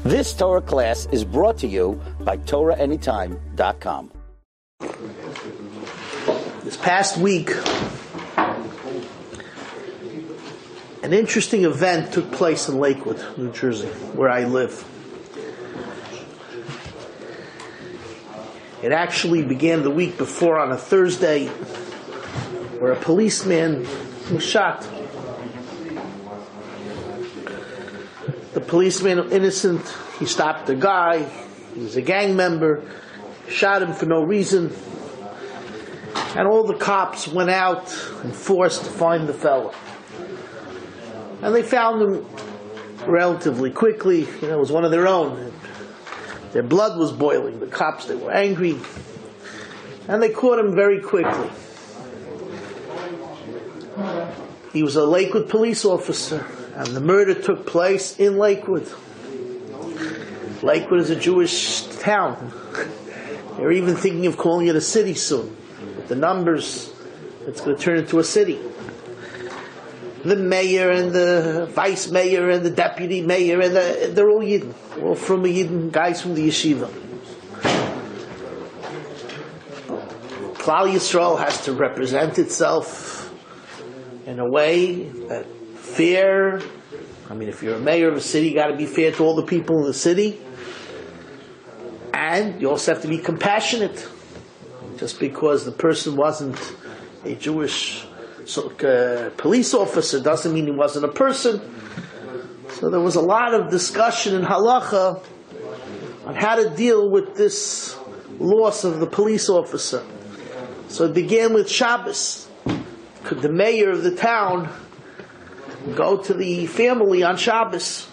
This Torah class is brought to you by TorahAnytime.com. This past week, an interesting event took place in Lakewood, New Jersey, where I live. It actually began the week before on a Thursday, where a policeman was shot. The policeman, innocent, he stopped the guy, he was a gang member, shot him for no reason, and all the cops went out and forced to find the fellow. And they found him relatively quickly. It was one of their own. Their blood was boiling. The cops, they were angry. And they caught him very quickly. He was a Lakewood police officer, and the murder took place in Lakewood. Lakewood is a Jewish town. They're even thinking of calling it a city soon. With the numbers, it's going to turn into a city. The mayor and the vice mayor and the deputy mayor, and they're all Yidden. All from a Yidden, guys from the yeshiva. Klal Yisrael has to represent itself in a way that fair. If you're a mayor of a city, you got to be fair to all the people in the city. And you also have to be compassionate. Just because the person wasn't a Jewish police officer doesn't mean he wasn't a person. So there was a lot of discussion in halacha on how to deal with this loss of the police officer. So it began with Shabbos. Could the mayor of the town go to the family on Shabbos?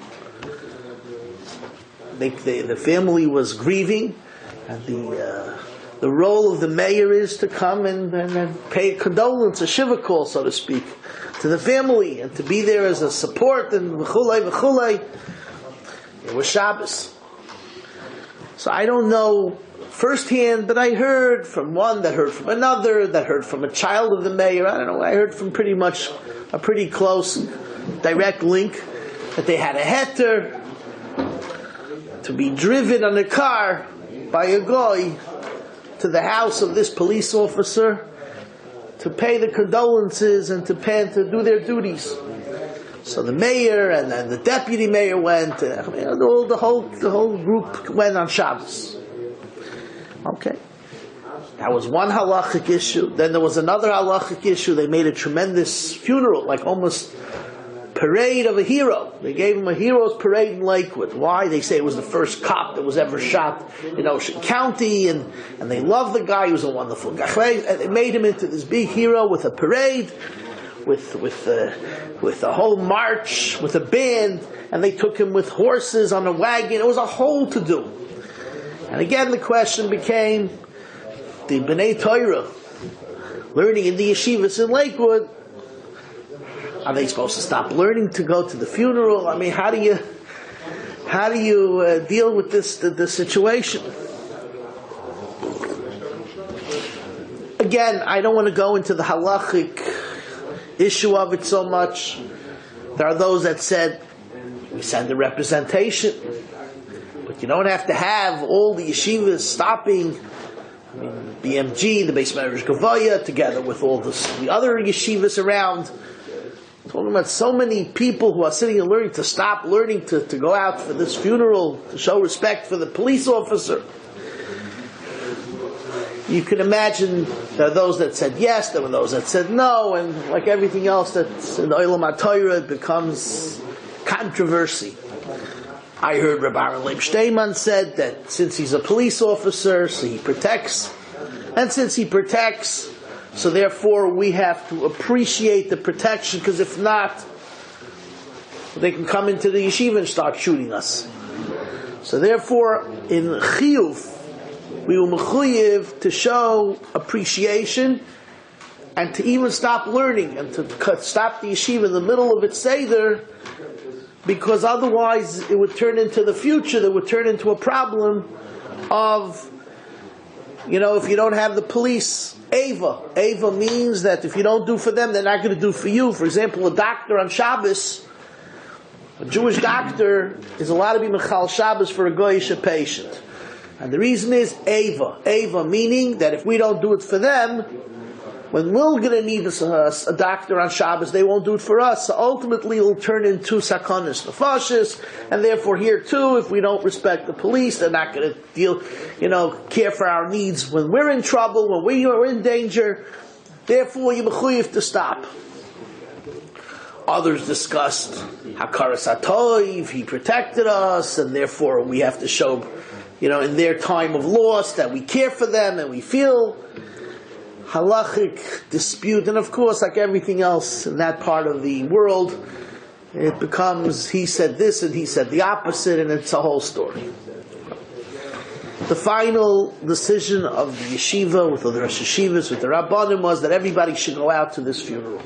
The family was grieving, and the role of the mayor is to come and pay a condolence, a shiva call, so to speak, to the family, and to be there as a support, and v'chulei. It was Shabbos. So I don't know firsthand, but I heard from one, that heard from another, that heard from a child of the mayor. I don't know, I heard from pretty much a pretty close, direct link, that they had a heter to be driven on a car by a goy to the house of this police officer to pay the condolences and to do their duties. So the mayor and the deputy mayor went. The whole group went on Shabbos. Okay, that was one halachic issue. Then there was another halachic issue. They made a tremendous funeral, like almost parade of a hero. They gave him a hero's parade in Lakewood. Why? They say it was the first cop that was ever shot in Ocean County, and they loved the guy. He was a wonderful guy. And they made him into this big hero with a parade, with a whole march, with a band, and they took him with horses on a wagon. It was a whole to-do. And again, the question became, the B'nai Torah, learning in the yeshivas in Lakewood, are they supposed to stop learning to go to the funeral? How do you deal with this situation? Again, I don't want to go into the halachic issue of it so much. There are those that said we send a representation, but you don't have to have all the yeshivas stopping. BMG, the Beis Medrash Gavoya, together with all the other yeshivas around. Talking about so many people who are sitting and learning to stop learning to go out for this funeral, to show respect for the police officer. You can imagine there are those that said yes, there were those that said no, and like everything else that's in the Olam HaTorah, it becomes controversy. I heard Rabbi Aaron Leib Steinman said that since he's a police officer, so he protects, and since he protects, so therefore we have to appreciate the protection, because if not, they can come into the yeshiva and start shooting us. So therefore, in chiyuv, we will mechuyev to show appreciation and to even stop learning and to stop the yeshiva in the middle of its seder, because otherwise it would turn into the future, that would turn into a problem of, if you don't have the police, Ava. Ava means that if you don't do for them, they're not going to do for you. For example, a doctor on Shabbos, A Jewish doctor is allowed to be Mechal Shabbos for a Goyish patient. And the reason is Ava. Ava meaning that if we don't do it for them, when we're going to need a doctor on Shabbos, they won't do it for us. So ultimately it'll turn into Sakonis Nefashis, and therefore here too, if we don't respect the police, they're not going to care for our needs when we're in trouble, when we are in danger. Therefore, you're mechuyev to stop. Others discussed Hakaras HaToiv, he protected us, and therefore we have to show, in their time of loss, that we care for them and we feel halachic dispute. And of course, like everything else in that part of the world, it becomes he said this and he said the opposite, and it's a whole story. The final decision of the yeshiva, with the Rosh Yeshivas, with the Rabbanim, was that everybody should go out to this funeral.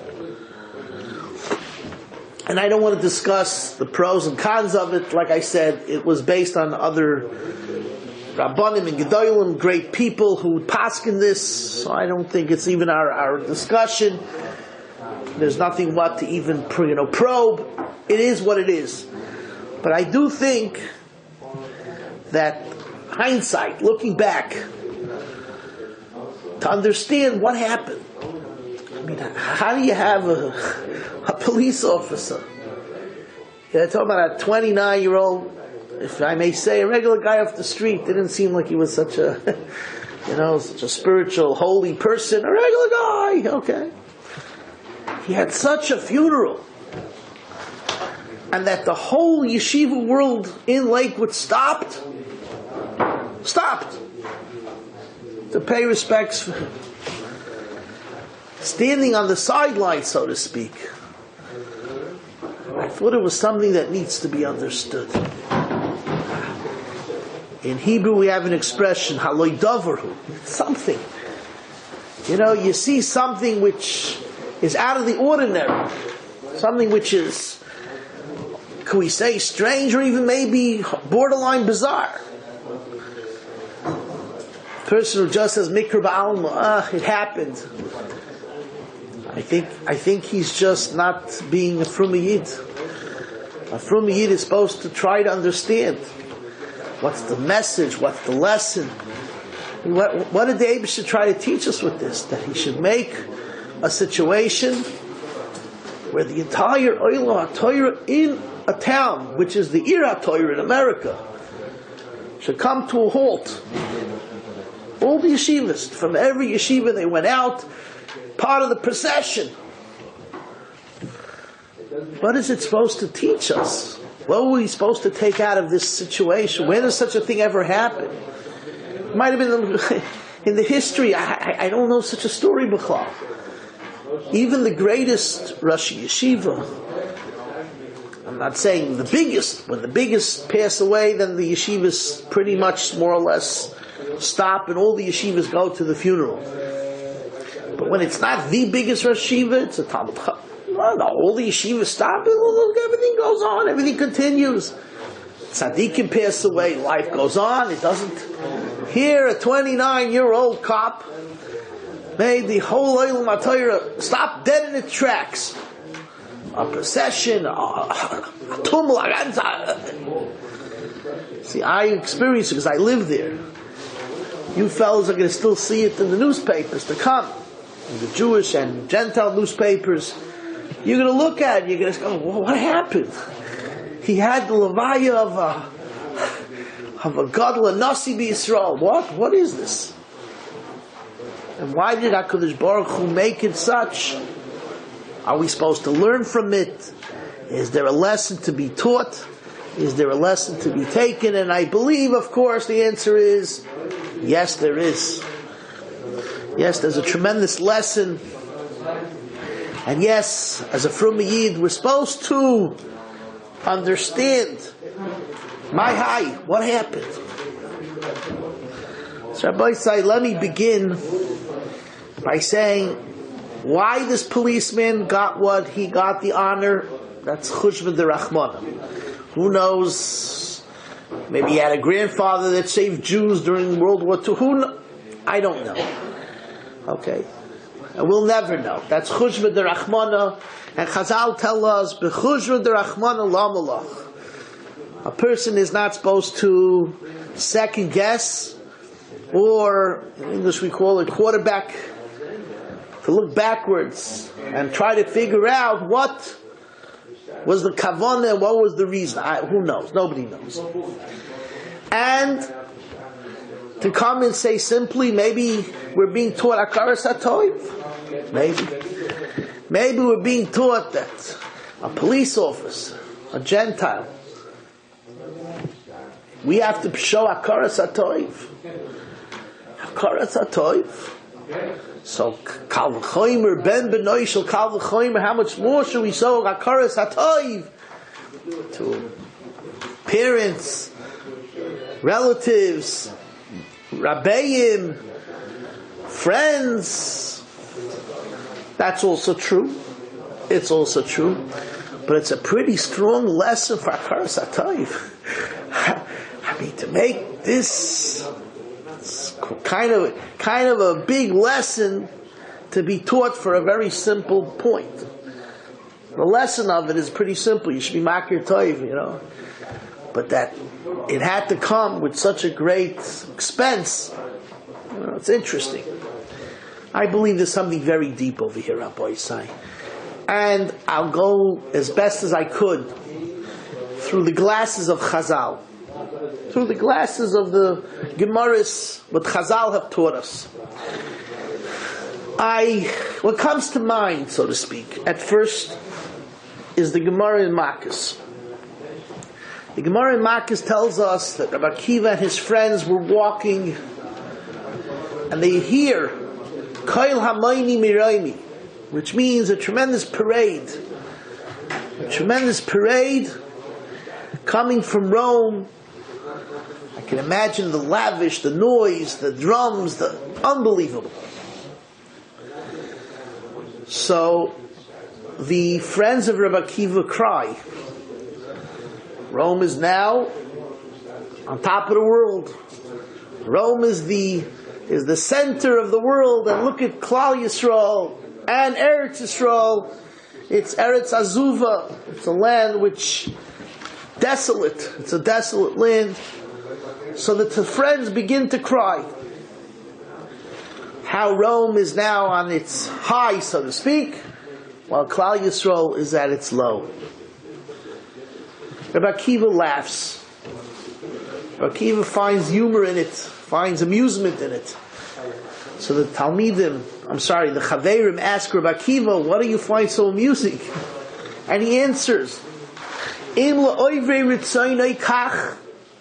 And I don't want to discuss the pros and cons of it. Like I said, it was based on other Rabbanim and Gedolim, great people who would paskin this. So I don't think it's even our discussion. There's nothing what to even probe. It is what it is. But I do think that hindsight, looking back, to understand what happened. I mean, how do you have a police officer? You're talking about a 29-year-old, if I may say, a regular guy off the street. Didn't seem like he was such a, such a spiritual, holy person. A regular guy, okay. He had such a funeral. And that the whole yeshiva world in Lakewood stopped to pay respects, standing on the sidelines, so to speak. I thought it was something that needs to be understood. In Hebrew we have an expression, haloi davarhu, something. You see something which is out of the ordinary, something which is, can we say, strange or even maybe borderline bizarre. Person who just says mikra ba'alma, it happened. I think he's just not being a Fruma Yid. A Fruma Yid is supposed to try to understand what's the message, what's the lesson. What did the Eibusher try to teach us with this? That he should make a situation where the entire Olam HaTorah in a town, which is the Ir HaTorah in America, should come to a halt. All the yeshivas, from every yeshiva they went out, part of the procession. What is it supposed to teach us? What were we supposed to take out of this situation? When does such a thing ever happen? It might have been in the history. I don't know such a story b'chlal. Even the greatest Rosh Yeshiva, I'm not saying the biggest, when the biggest pass away, then the yeshivas pretty much more or less stop and all the yeshivas go to the funeral. But when it's not the biggest Rosh Yeshiva, it's a Talmud Chacham. All the yeshivas stop and everything goes on, everything continues. Tzaddikim pass away, life goes on, it doesn't. Here, a 29-year-old cop made the whole Olam HaTorah stop dead in its tracks. A procession, a tumult. See, I experienced it because I live there. You fellas are going to still see it in the newspapers to come, in the Jewish and Gentile newspapers. You're going to look at it, you're going to go, well, what happened? He had the levaya of a gadol, a nasi b'Yisrael. What is this? And why did HaKadosh Baruch Hu make it such? Are we supposed to learn from it? Is there a lesson to be taught? Is there a lesson to be taken? And I believe, of course, the answer is yes, there is. Yes, there's a tremendous lesson. And yes, as a Fruma Yid, we're supposed to understand what happened. So Rabbi Say, let me begin by saying why this policeman got what he got, the honor. That's Chushva de Rachmana. Who knows? Maybe he had a grandfather that saved Jews during World War II. I don't know. Okay. And we'll never know. That's Chushva Derachmana, and Chazal tell us, B'chushva Derachmana Lamalach. A person is not supposed to second guess, or in English we call it quarterback, to look backwards and try to figure out what was the kavanah and what was the reason. Who knows? Nobody knows. And to come and say simply, maybe we're being taught Akaras HaToiv. Maybe we're being taught that a police officer, a Gentile, we have to show Akaras HaToiv. Akaras HaToiv. So, Kal V'chomer, Ben B'noi Shel Kal V'chomer, how much more should we show Akaras HaToiv to parents, relatives, Rabbeim, friends? That's also true. It's also true. But it's a pretty strong lesson for Akaras HaToiv. I mean, to make this kind of a big lesson to be taught for a very simple point. The lesson of it is pretty simple. You should be Makir Toiv, But that it had to come with such a great expense, it's interesting. I believe there's something very deep over here, Rabbi Yisai. And I'll go as best as I could through the glasses of Chazal, through the glasses of the Gemaras, what Chazal have taught us. What comes to mind, so to speak, at first, is the Gemara in Makos. The Gemara in Makos tells us that Rabbi Akiva and his friends were walking, and they hear Koil Hamayni Miraimi, which means a tremendous parade. A tremendous parade coming from Rome. I can imagine the lavish, the noise, the drums, the unbelievable. So the friends of Rabbi Akiva cry. Rome is now on top of the world. Rome is the center of the world, and look at Klal Yisrael and Eretz Yisrael. It's Eretz Azuva. It's a land which desolate. It's a desolate land. So that the friends begin to cry. How Rome is now on its high, so to speak, while Klal Yisrael is at its low. Rabbi Akiva laughs. Rabbi Akiva finds humor in it, finds amusement in it. So the Chaverim ask Rabbi Akiva, what do you find so amusing? And he answers, Im la'oivei ritzaynai kach.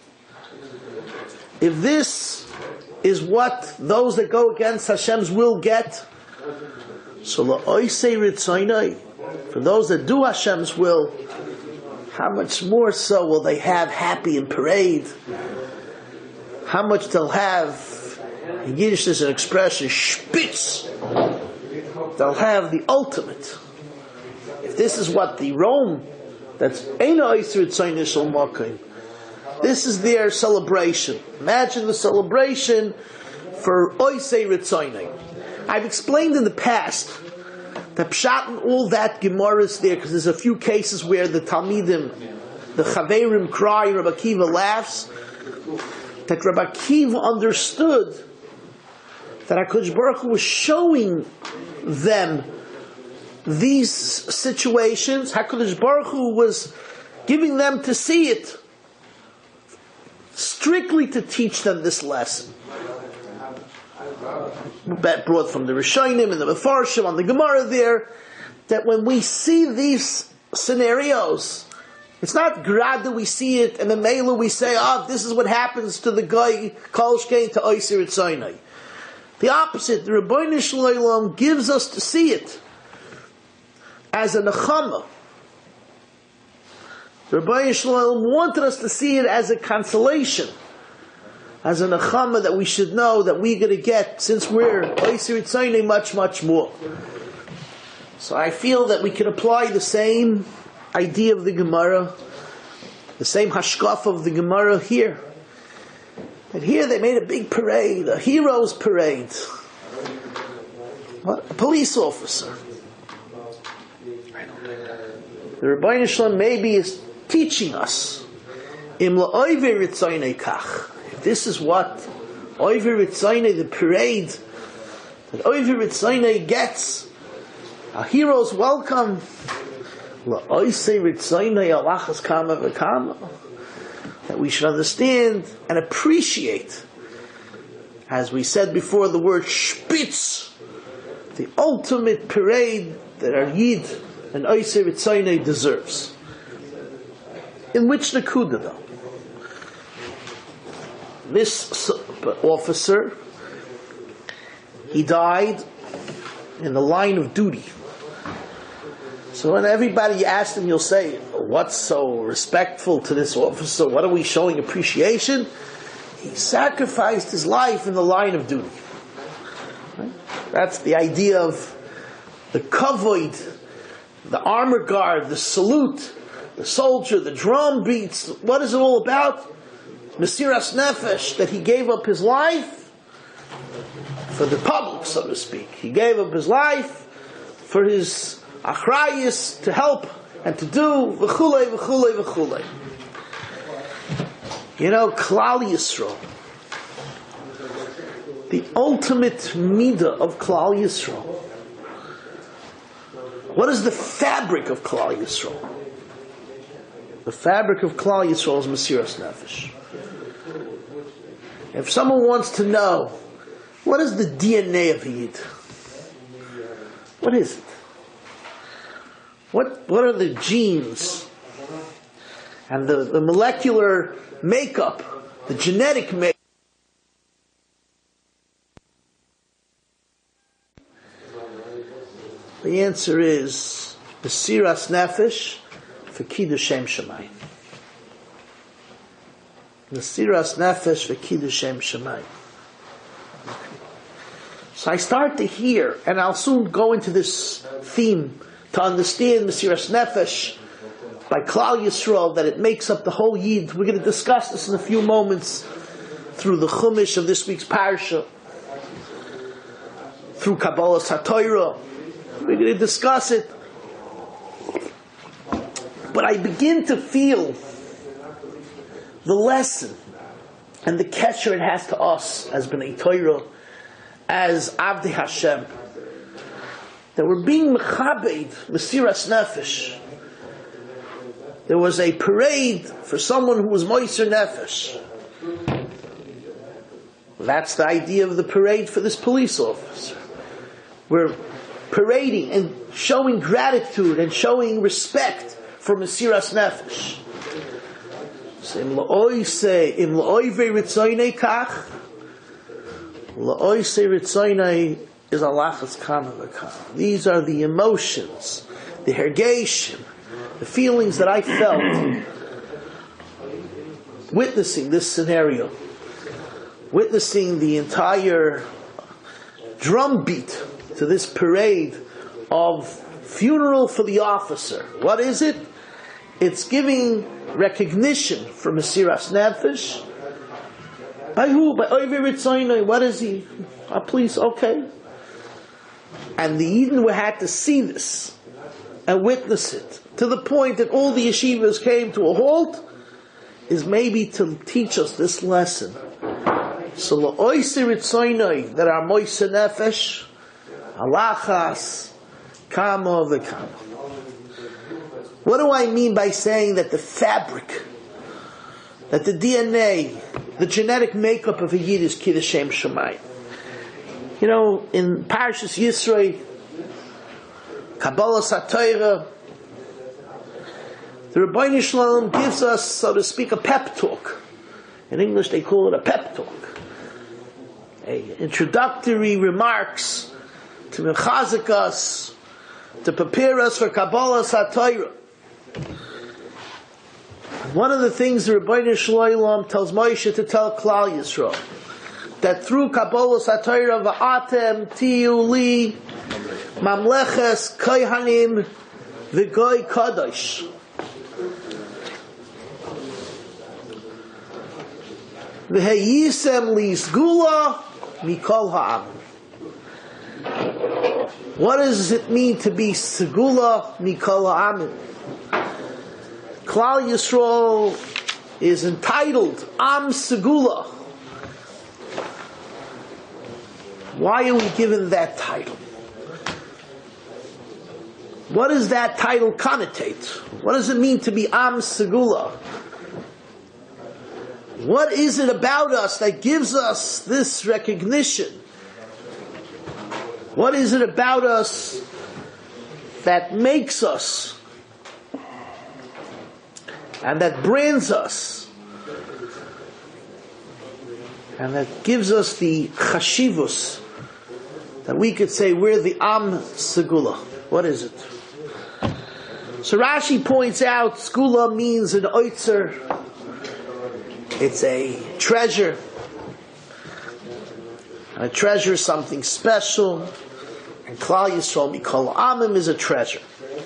If this is what those that go against Hashem's will get, so la'oisei ritzaynai, for those that do Hashem's will, how much more so will they have happy and parade? How much they'll have, in Yiddish there's an expression, spitz. They'll have the ultimate. If this is what the Rome, that's Eina Oisei Ritzaynai Shel Makom, this is their celebration. Imagine the celebration for Oisei Ritzaynai. I've explained in the past that Pshat and all that Gemara is there, because there's a few cases where the Talmidim, the Chaverim cry, Rabbi Akiva laughs, that Rabbi Akiva understood that HaKadosh Baruch Hu was showing them these situations. HaKadosh Baruch Hu was giving them to see it, strictly to teach them this lesson. Brought from the Rishonim and the Mefarshim on the Gemara there, that when we see these scenarios, it's not grad that we see it and the Mela we say, this is what happens to the guy Kolshkein to Oisei Ritzaynai. The opposite, the Rebbeinu Shalom gives us to see it as a nechama. The Rebbeinu Shalom wanted us to see it as a consolation, as a nechama, that we should know that we're going to get, since we're Oisei Ritzaynai, much, much more. So I feel that we can apply the same idea of the Gemara, the same hashkaf of the Gemara here. And here they made a big parade, a hero's parade. What? A police officer. The Rebbeinu Shalom maybe is teaching us. If this is what Oiver Ritzaynei, the parade that Oiver Ritzaynei gets, a hero's welcome. That we should understand and appreciate, as we said before, the word Spitz, the ultimate parade that our Yid and Oiser Ritzaynei deserves. In which Nakuda though? This officer, he died in the line of duty. So when everybody asks him, you'll say, what's so respectful to this officer? What are we showing appreciation? He sacrificed his life in the line of duty. Right? That's the idea of the kavod, the armor guard, the salute, the soldier, the drum beats. What is it all about? Mesiras Nefesh, that he gave up his life for the public, so to speak. He gave up his life for his achrayus to help and to do v'chulei, v'chulei, v'chulei. You know, Klal Yisrael, the ultimate midah of Klal Yisrael. What is the fabric of Klal Yisrael? The fabric of Klal Yisrael is Mesiras Nefesh. If someone wants to know, what is the DNA of a Yid? What is it? What are the genes and the molecular makeup, the genetic makeup? The answer is Mesiras Nefesh for Kiddush Shem Shemayim. Mesiras Nefesh for Kiddush Shem Shemayim. So I start to hear, and I'll soon go into this theme to understand Mesiras Nefesh by Klal Yisrael, that it makes up the whole Yid. We're going to discuss this in a few moments through the Chumash of this week's Parsha, through Kabbalas HaTorah. We're going to discuss it. But I begin to feel the lesson and the kesher it has to us as Bnei Torah, as Avdei Hashem, that we're being mechabed, Mesiras Nefesh. There was a parade for someone who was Moiser Nefesh. That's the idea of the parade for this police officer. We're parading and showing gratitude and showing respect for Mesiras Nefesh. So, im la'oivei ritzaynei kach, la'oivei ritzaynei is alachas kama v'kama. These are the emotions, the hergation, the feelings that I felt witnessing this scenario, witnessing the entire drumbeat to this parade of funeral for the officer. What is it? It's giving recognition for Mesiras Nefesh. By who? By Oivei Ritzaynei. What is he? Please, okay. And the Eden had to see this and witness it to the point that all the yeshivas came to a halt, is maybe to teach us this lesson. So la'oisei ritzaynei, that are moisei nefesh, alachas, kama v'kama. What do I mean by saying that the fabric, that the DNA, the genetic makeup of a Yid is Kiddush Shem Shemayim? You know, in Parshas Yisro, Kabbalas HaTorah, the Rebbeinu Shalom gives us, so to speak, a pep talk. In English they call it a pep talk. Introductory remarks to mechazik us, to prepare us for Kabbalas HaTorah. One of the things the Rebbeinu Shalom tells Moshe to tell Klal Yisrael, that through Kabbalas HaTorah v'atem tiyu li mamleches kohanim v'goy kadosh. V'heyisem li sgula mikol ha'am. What does it mean to be Segula Mikol Ha'amim? Klal Yisrael is entitled Am Segula. Why are we given that title? What does that title connotate? What does it mean to be Am Segula? What is it about us that gives us this recognition? What is it about us that makes us and that brands us and that gives us the chashivus that we could say we're the Am Segula? What is it? So Rashi points out Segula means an oitzer. It's a treasure. And a treasure is something special. And Klal Yisrael Mikol Ha'amim is a treasure.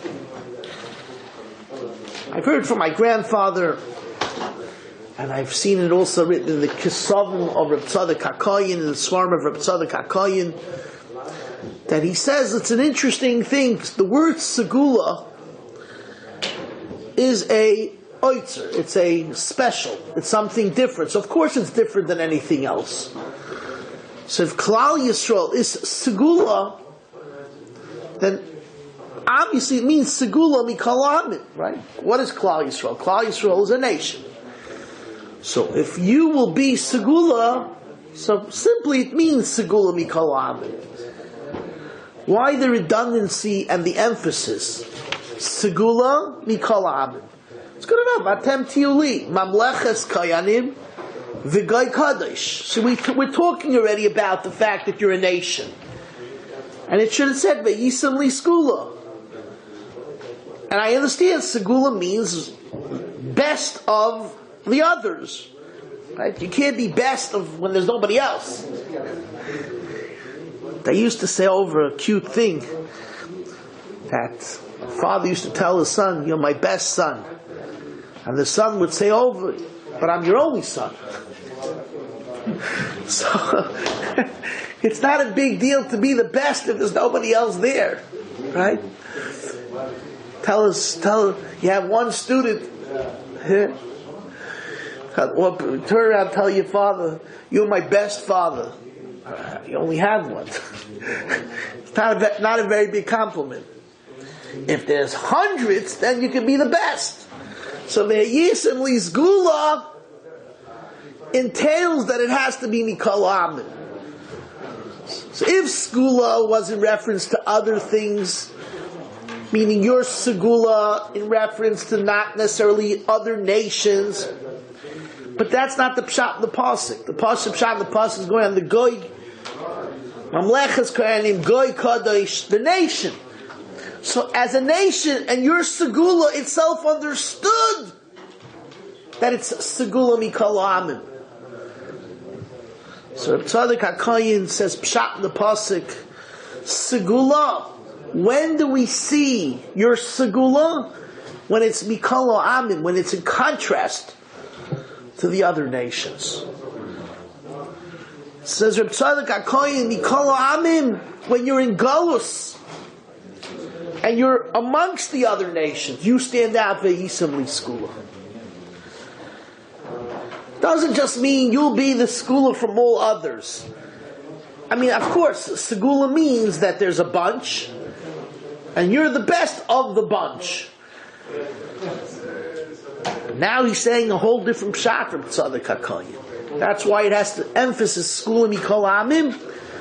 I've heard from my grandfather, and I've seen it also written in the Kisavim of Reb Tzadok HaKoyin, in the Svarim of Reb Tzadok HaKoyin, that he says it's an interesting thing. The word Segula is a oitzer. It's a special. It's something different. So of course it's different than anything else. So if Klal Yisrael is Segula, then obviously it means Segula Mikol Ha'amim, right? What is Klal Yisrael? Klal Yisrael is a nation. So if you will be Segula, so simply it means Segula Mikol Ha'amim. Why the redundancy and the emphasis? Segula Mikol Ha'amim. It's good enough. Atem Tiuli, Mamleches Kayanim, V'Goy Kadosh. So we're talking already about the fact that you're a nation. And it should have said, Ve'yisam Li Segula. And I understand Segula means best of the others. Right? You can't be best of when there's nobody else. They used to say over a cute thing that a father used to tell his son, "You're my best son." And the son would say over, "But I'm your only son." So it's not a big deal to be the best if there's nobody else there, right? Tell you have one student, or turn around and tell your father, "You're my best father." You only have one. It's not a very big compliment. If there's hundreds, then you can be the best. So Ve'yisem Li Segula entails that it has to be Mikol Ha'amim. So if Segula was in reference to other things, meaning your Segula in reference to not necessarily other nations, but that's not the pshat in the pasuk. The pshat in the pasuk is going on the goy, Mamleches Kayanim, Goy Kadosh, the nation. So as a nation, and your Segula itself understood that it's Segula Mikol Ha'amim. So Reb Tzadok HaKoyin says pshat in the pasuk, Segula. When do we see your Segula? When it's Mikol Ha'amim, when it's in contrast to the other nations. Says Reb Tzadok HaKoyin, Mikol Ha'amim, when you're in Galus and you're amongst the other nations, you stand out Ve'yisam Li Segula. Doesn't just mean you'll be the Segula from all others. I mean, of course, Segula means that there's a bunch and you're the best of the bunch. Now he's saying a whole different pshat from Tzadok HaKoyin. That's why it has to emphasize Segula Mikol Ha'amim.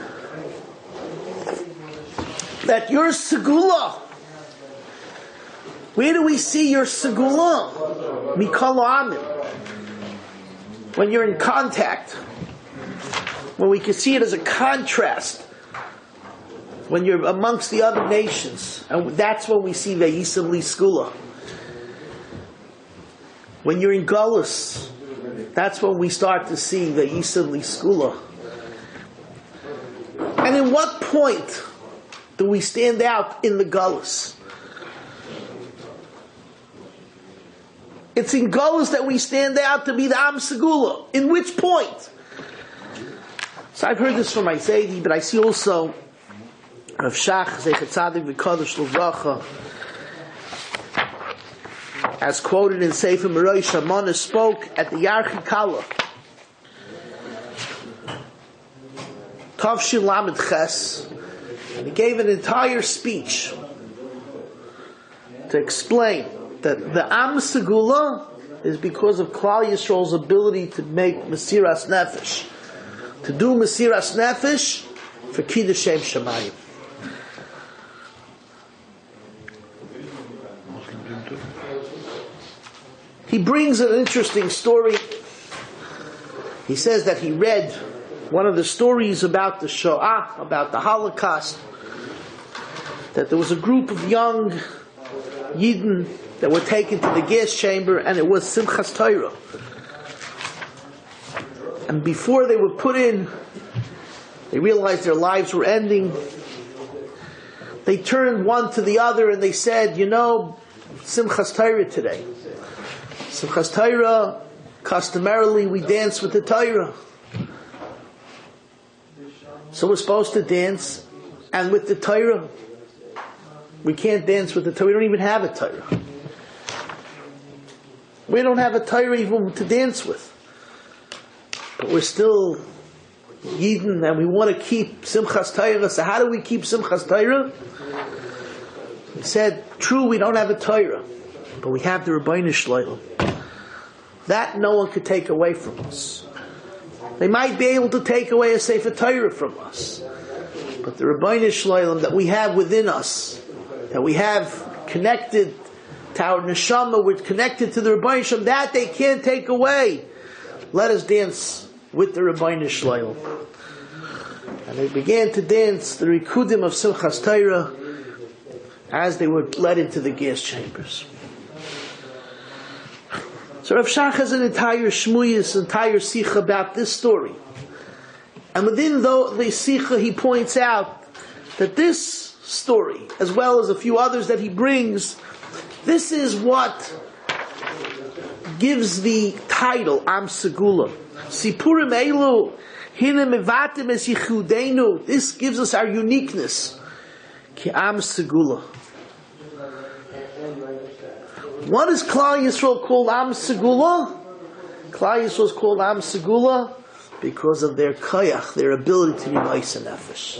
That your Segula. Where do we see your Segula? Mikol Ha'amim. When you're in contact. When we can see it as a contrast. When you're amongst the other nations. And that's when we see Ve'yisam Li Segula. When you're in Galus, that's when we start to see Ve'yisam Li Segula. And in what point do we stand out in the Galus? It's in Galus that we stand out to be the Am Segula. In which point? So I've heard this from my Zaidi, but I see also Rav Shach Zecher Tzadik V'Kodesh L'Vracha, as quoted in Sefer Merosh Hamana, spoke at the Yarchi Kala, Tavshin Lamed Ches, and he gave an entire speech to explain that the Am Segula is because of Klal Yisrael's ability to make Mesiras Nefesh, to do Mesiras Nefesh for Kiddush Shem Shamayim. He brings an interesting story. He says that he read one of the stories about the Shoah, about the Holocaust, that there was a group of young Yidden that were taken to the gas chamber, and it was Simchas Torah. And before they were put in, they realized their lives were ending. They turned one to the other and they said, you know, Simchas Torah today. Simchas Torah, customarily we dance with the Torah. So we're supposed to dance, and with the Torah. We can't dance with the Torah. We don't even have a Torah. We don't have a Torah even to dance with. But we're still Yidden, and we want to keep Simchas Torah. So how do we keep Simchas Torah? He said, true, we don't have a Torah, but we have the Rebbeinu Shloim. That no one could take away from us. They might be able to take away a Sefer Torah from us, but the Rebbeinu Shloim that we have within us, that we have connected to our neshama, we're connected to the Rebbeinu Shloim, that they can't take away. Let us dance with the Rebbeinu Shloim. And they began to dance the Rikudim of Simchas Torah as they were led into the gas chambers. So Rav Shach has an entire shmuyas, entire sicha about this story. And within the sicha he points out that this story, as well as a few others that he brings, this is what gives the title Am Segula. Sipurim Elu Hine Mevatim Es Yichudenu. This gives us our uniqueness. Ki Am Segula. What is Klal Yisrael called Am Segula? Klal Yisrael is called Am Segula because of their koyach, their ability to be Ma'aseh Nefesh.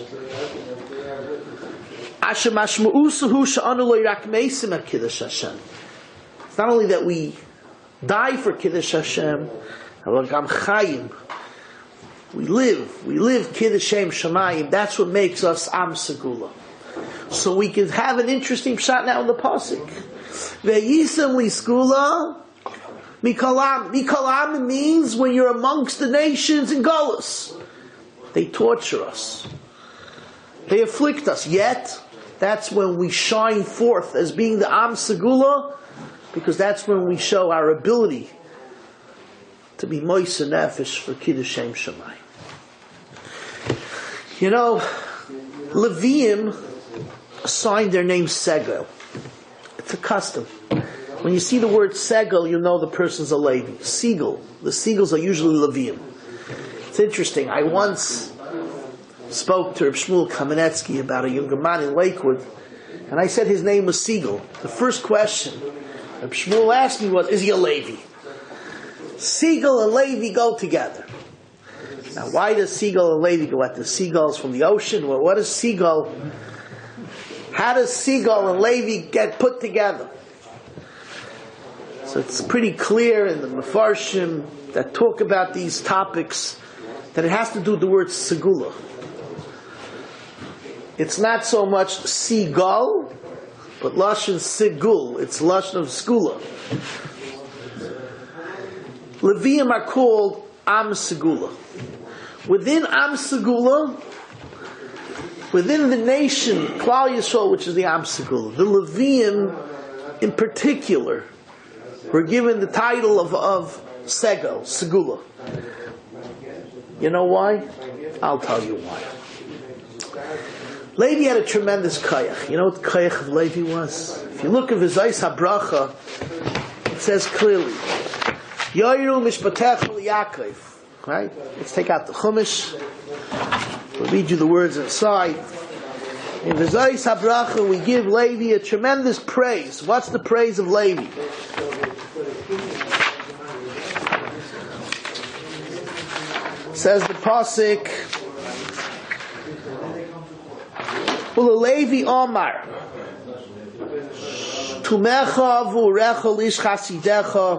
Asher mashma'usahu she'anu lo rak meisim at Kiddush Hashem. It's not only that we die for Kiddush Hashem, but gam chayim. We live Kiddush Shem Shamayim. That's what makes us Am Segula. So we can have an interesting pshat now in the pasuk. Ve'yisem liskula mikalam. Mikalam means when you're amongst the nations in Golus. They torture us. They afflict us. Yet, that's when we shine forth as being the Am Segula, because that's when we show our ability to be Ma'aseh Nefesh for Kiddush Shem Shamayim. You know, Leviim assigned their name Segel. It's a custom. When you see the word Segel, you know the person's a Levi. Seagull. The seagulls are usually Leviim. It's interesting. I once spoke to Reb Shmuel Kamenetsky about a younger man in Lakewood, and I said his name was Seagull. The first question Reb Shmuel asked me was, is he a Levi? Seagull and Levi go together. Now, why does Seagull and Levi go at the seagulls from the ocean? Well, what is Seagull? How does Seagull and Levi get put together? So it's pretty clear in the Mefarshim that talk about these topics that it has to do with the word Segula. It's not so much seagull, but Lashon Segul. It's Lashon of Skula. Leviim are called Am Segula. Within Am Segula, within the nation, Klal Yisrael, which is the Am Segula, the Leviim in particular were given the title of Segel, Segula. You know why? I'll tell you why. Levi had a tremendous koyach. You know what the koyach of Levi was? If you look at V'zayis HaBracha, it says clearly, Yoiru Mishpatech Yaakov. Right? Let's take out the Chumash. We'll read you the words inside. In V'zayis HaBracha, we give Levi a tremendous praise. What's the praise of Levi? Says the pasuk, U'levi Omar, Tumecha v'urecha lish chasidecha,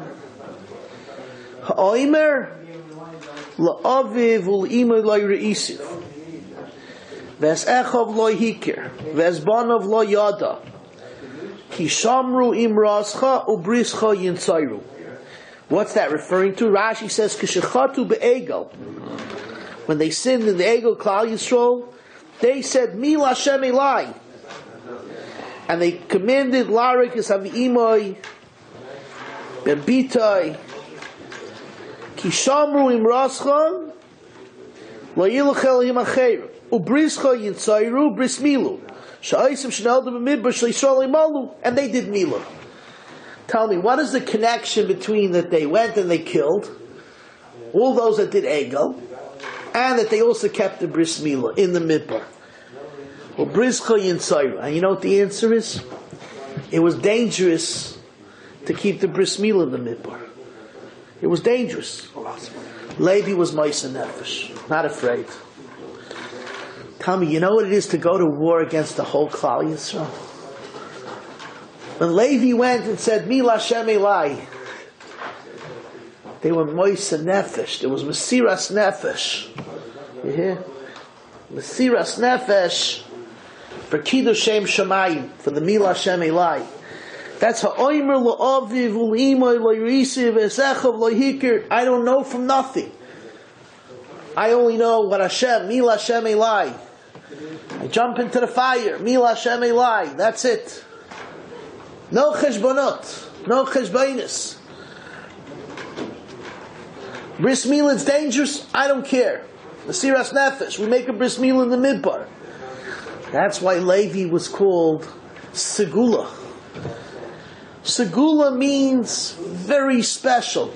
ha'omer la'aviv u'l'imay lo re'isiv, v'es echav lo hikir, v'es banav lo yada, ki shamru imrascha u'brischa yintzayru. What's that referring to? Rashi says, K'shechatu be'egel. When they sinned in the Egel Klal Yisrael, they said, Mi Lashem Elai. And they commanded Larik es Avi'imoi, Bebitai, Kishamru Imrascha, Lo Yilachel Yimacher, Ubrischa Yitzayru, Bris Milu, Sha'aisim Shneldu B'midbar, Sh'Yisrael Imalu, and they did Milu. Tell me, what is the connection between that they went and they killed all those that did Egel, and that they also kept the Bris Milah in the Midbar? Well, Brischa Yitzayru. And you know what the answer is? It was dangerous to keep the Bris Milah in the Midbar. It was dangerous. Levi was Ma'aseh Nefesh, not afraid. Tell me, you know what it is to go to war against the whole Klal Yisrael? When Levi went and said, Mi Lashem Elai, they were Ma'aseh Nefesh. There was Mesiras Nefesh. You hear? Mesiras Nefesh for Kiddush Shem Shamayim, for the Mi Lashem Elai. That's ha'omer la'aviv u'imay lo'yisiv esechav lo'hikir. I don't know from nothing. I only know what Hashem, Mi Lashem Elai. I jump into the fire, Mi Lashem Elai. That's it. No cheshbonot, no cheshbainis. Bris Milah, it's dangerous. I don't care. Mesiras Nefesh, we make a Bris Milah in the Midbar. That's why Levi was called Segula. Segula means very special.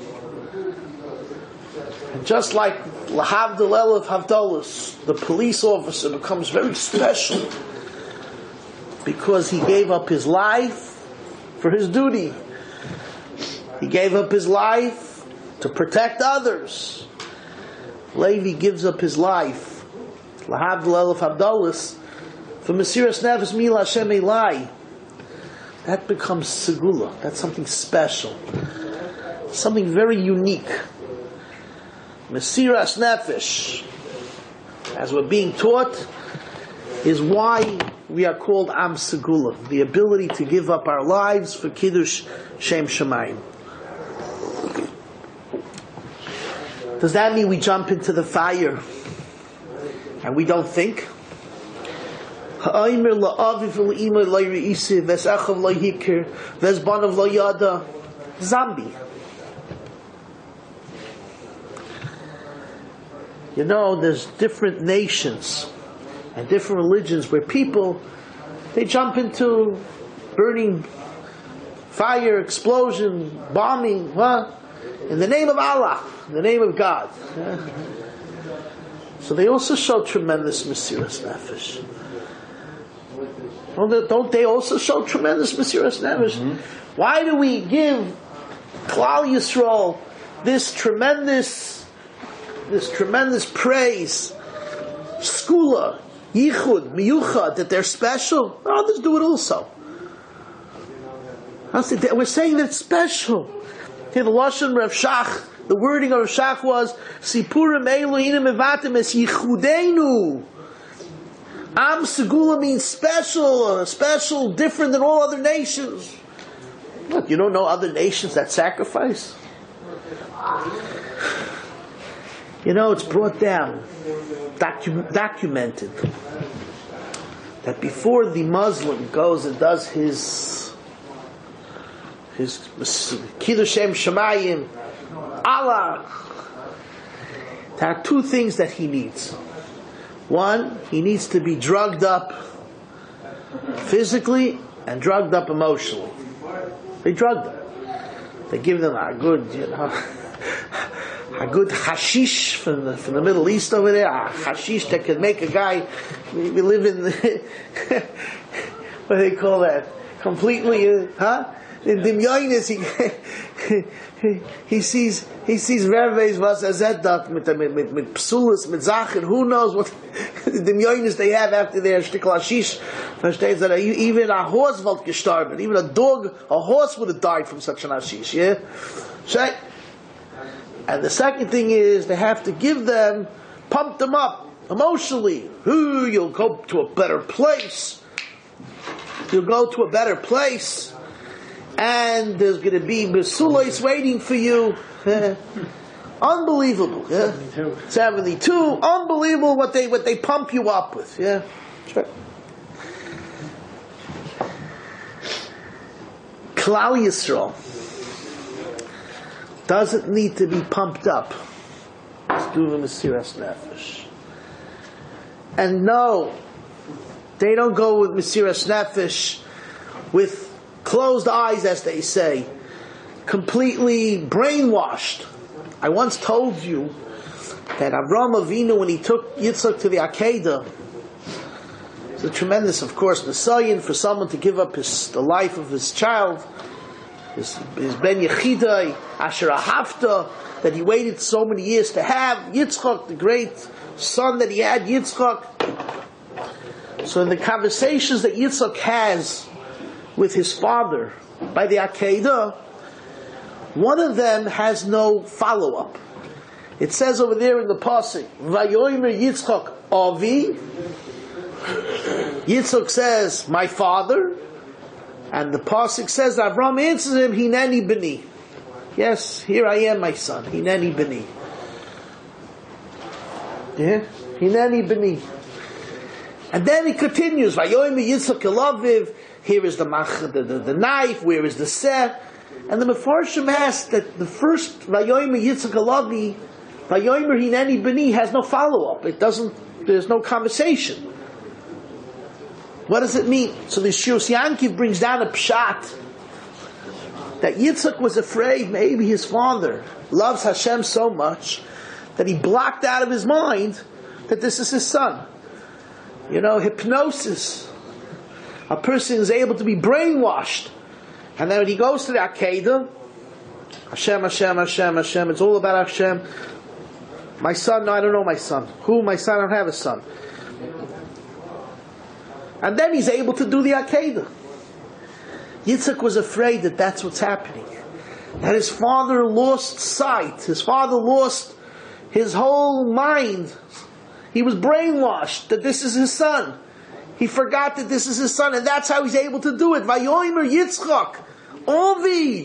And just like Lahavdil Elef Havdalas, the police officer becomes very special because he gave up his life for his duty. He gave up his life to protect others. Levi gives up his life, Lahavdil Elef Havdalas, for Mesiras Nefesh Mi Lashem Elai. That becomes Segula. That's something special. Something very unique. Mesiras Nefesh, as we're being taught, is why we are called Am Segula. The ability to give up our lives for Kiddush Shem Shamayim. Does that mean we jump into the fire and we don't think? Ha'aymer la'aviv u'imay lo re'isiv ves echav lo hikir ves banav lo yada. Zombie. You know, there's different nations and different religions where people, they jump into burning, fire, explosion, bombing, in the name of Allah, in the name of God. So they also show tremendous Mesiras Nefesh. Don't they also show tremendous Mesiras Nefesh? Mm-hmm. Why do we give Klal Yisrael this tremendous praise? Skula, Yichud, Miyuchad, that they're special. Others do it also. We're saying that it's special. Okay, the Lashon Rav Shach, the wording of Rav Shach was Sipurim Eilu Hinem Evatim Es Yichudeinu. Am Segula means special, different than all other nations. Look, you don't know other nations that sacrifice? You know, it's brought down, documented, that before the Muslim goes and does his Kiddush Shem Shamayim, Allah, there are two things that he needs. One, he needs to be drugged up physically and drugged up emotionally. They drug them. They give them a good, a good hashish from the Middle East over there, a hashish that could make a guy, we live in what do they call that? Completely, in Dimyonis, he sees Reve's was azedak mit psulis, mit Zachen, who knows what Dimyonis they have after their shtikl hashish. Versteht that even a horse would gestorben, even a horse would have died from such an hashish, yeah? So, and the second thing is they have to give them, pump them up emotionally. You'll go to a better place. You'll go to a better place, and there's going to be Mesulos waiting for you. Unbelievable. Yeah? 72. Unbelievable what they pump you up with. Yeah. Sure. Klal Yisrael doesn't need to be pumped up. Let's do the Mesiras Nefesh. And no, they don't go with Mesiras Nefesh with closed eyes, as they say, completely brainwashed. I once told you that Avraham Avinu, when he took Yitzchak to the Akedah, it's a tremendous, of course, Messiah for someone to give up the life of his child, his Ben Yechidai, Asher Ahavta, that he waited so many years to have, Yitzchak, the great son that he had, Yitzchak. So in the conversations that Yitzchak has with his father by the Akedah, one of them has no follow-up. It says over there in the pasuk, Vayomer Yitzchak Avi. Yitzchak says, my father. And the pasuk says, Avram answers him, Hineni B'ni. Yes, here I am, my son. Hineni B'ni. Yeah? Hineni B'ni. And then he continues, Vayomer Yitzchak Elaviv. Here is the knife. Where is the seh? And the Mefarshim asks that the first Vayomer Yitzchak Elavi, Vayomer Hineni B'ni, has no follow-up. There's no conversation. What does it mean? So the Shus Yankiv brings down a pshat that Yitzchak was afraid maybe his father loves Hashem so much that he blocked out of his mind that this is his son. Hypnosis. A person is able to be brainwashed. And then when he goes to the Akedah, Hashem, Hashem, Hashem, Hashem, it's all about Hashem. My son, no, I don't know my son. Who? My son, I don't have a son. And then he's able to do the Akedah. Yitzchak was afraid that that's what's happening. That his father lost sight. His father lost his whole mind. He was brainwashed that this is his son. He forgot that this is his son, and that's how he's able to do it. Vayomer Yitzchak, Ovi,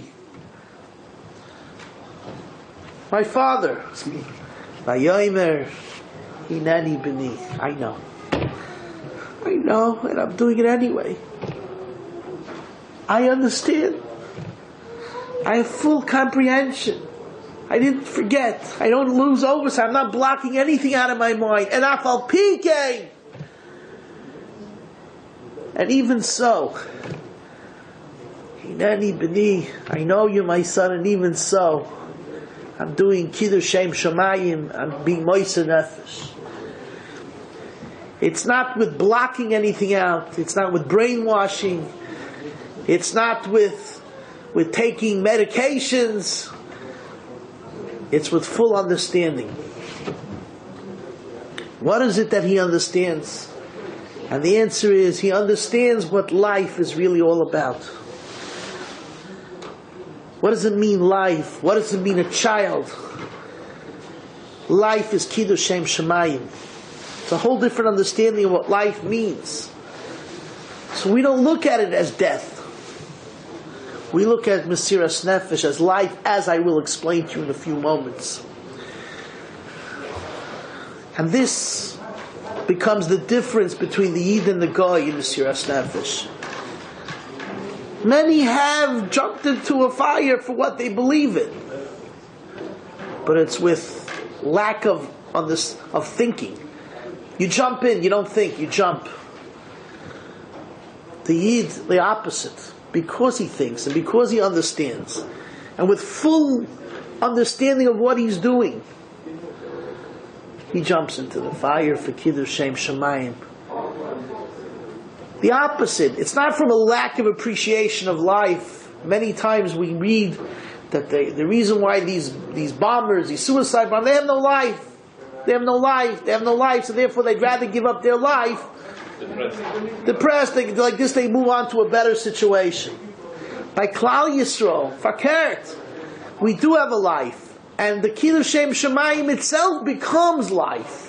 my father. Vayomer Hineni B'ni. I know, and I'm doing it anyway. I understand. I have full comprehension. I didn't forget. I don't lose over, so I'm not blocking anything out of my mind. And Afal PK. And even so, Hineni B'ni, I know you're my son, and even so, I'm doing Kiddush Shem Shamayim, I'm being Moisa Nefesh. It's not with blocking anything out, it's not with brainwashing, it's not with taking medications, it's with full understanding. What is it that he understands? And the answer is, he understands what life is really all about. What does it mean, life? What does it mean, a child? Life is Kiddush Shem Shamayim. It's a whole different understanding of what life means. So we don't look at it as death. We look at Mesiras Nefesh as life, as I will explain to you in a few moments. And this becomes the difference between the Yid and the Goy in Mesiras Nefesh. Many have jumped into a fire for what they believe in, but it's with lack of thinking. You jump in, you don't think, you jump. The Yid, the opposite, because he thinks and because he understands, and with full understanding of what he's doing. He jumps into the fire for Kiddush Shem Shemayim. The opposite. It's not from a lack of appreciation of life. Many times we read that the reason why these bombers, these suicide bombers, they have no life. They have no life. They have no life, so therefore they'd rather give up their life. Depressed. Like this, they move on to a better situation. By Klal Yisrael, Fakert, we do have a life. And the Kiddush Shem Shemayim itself becomes life.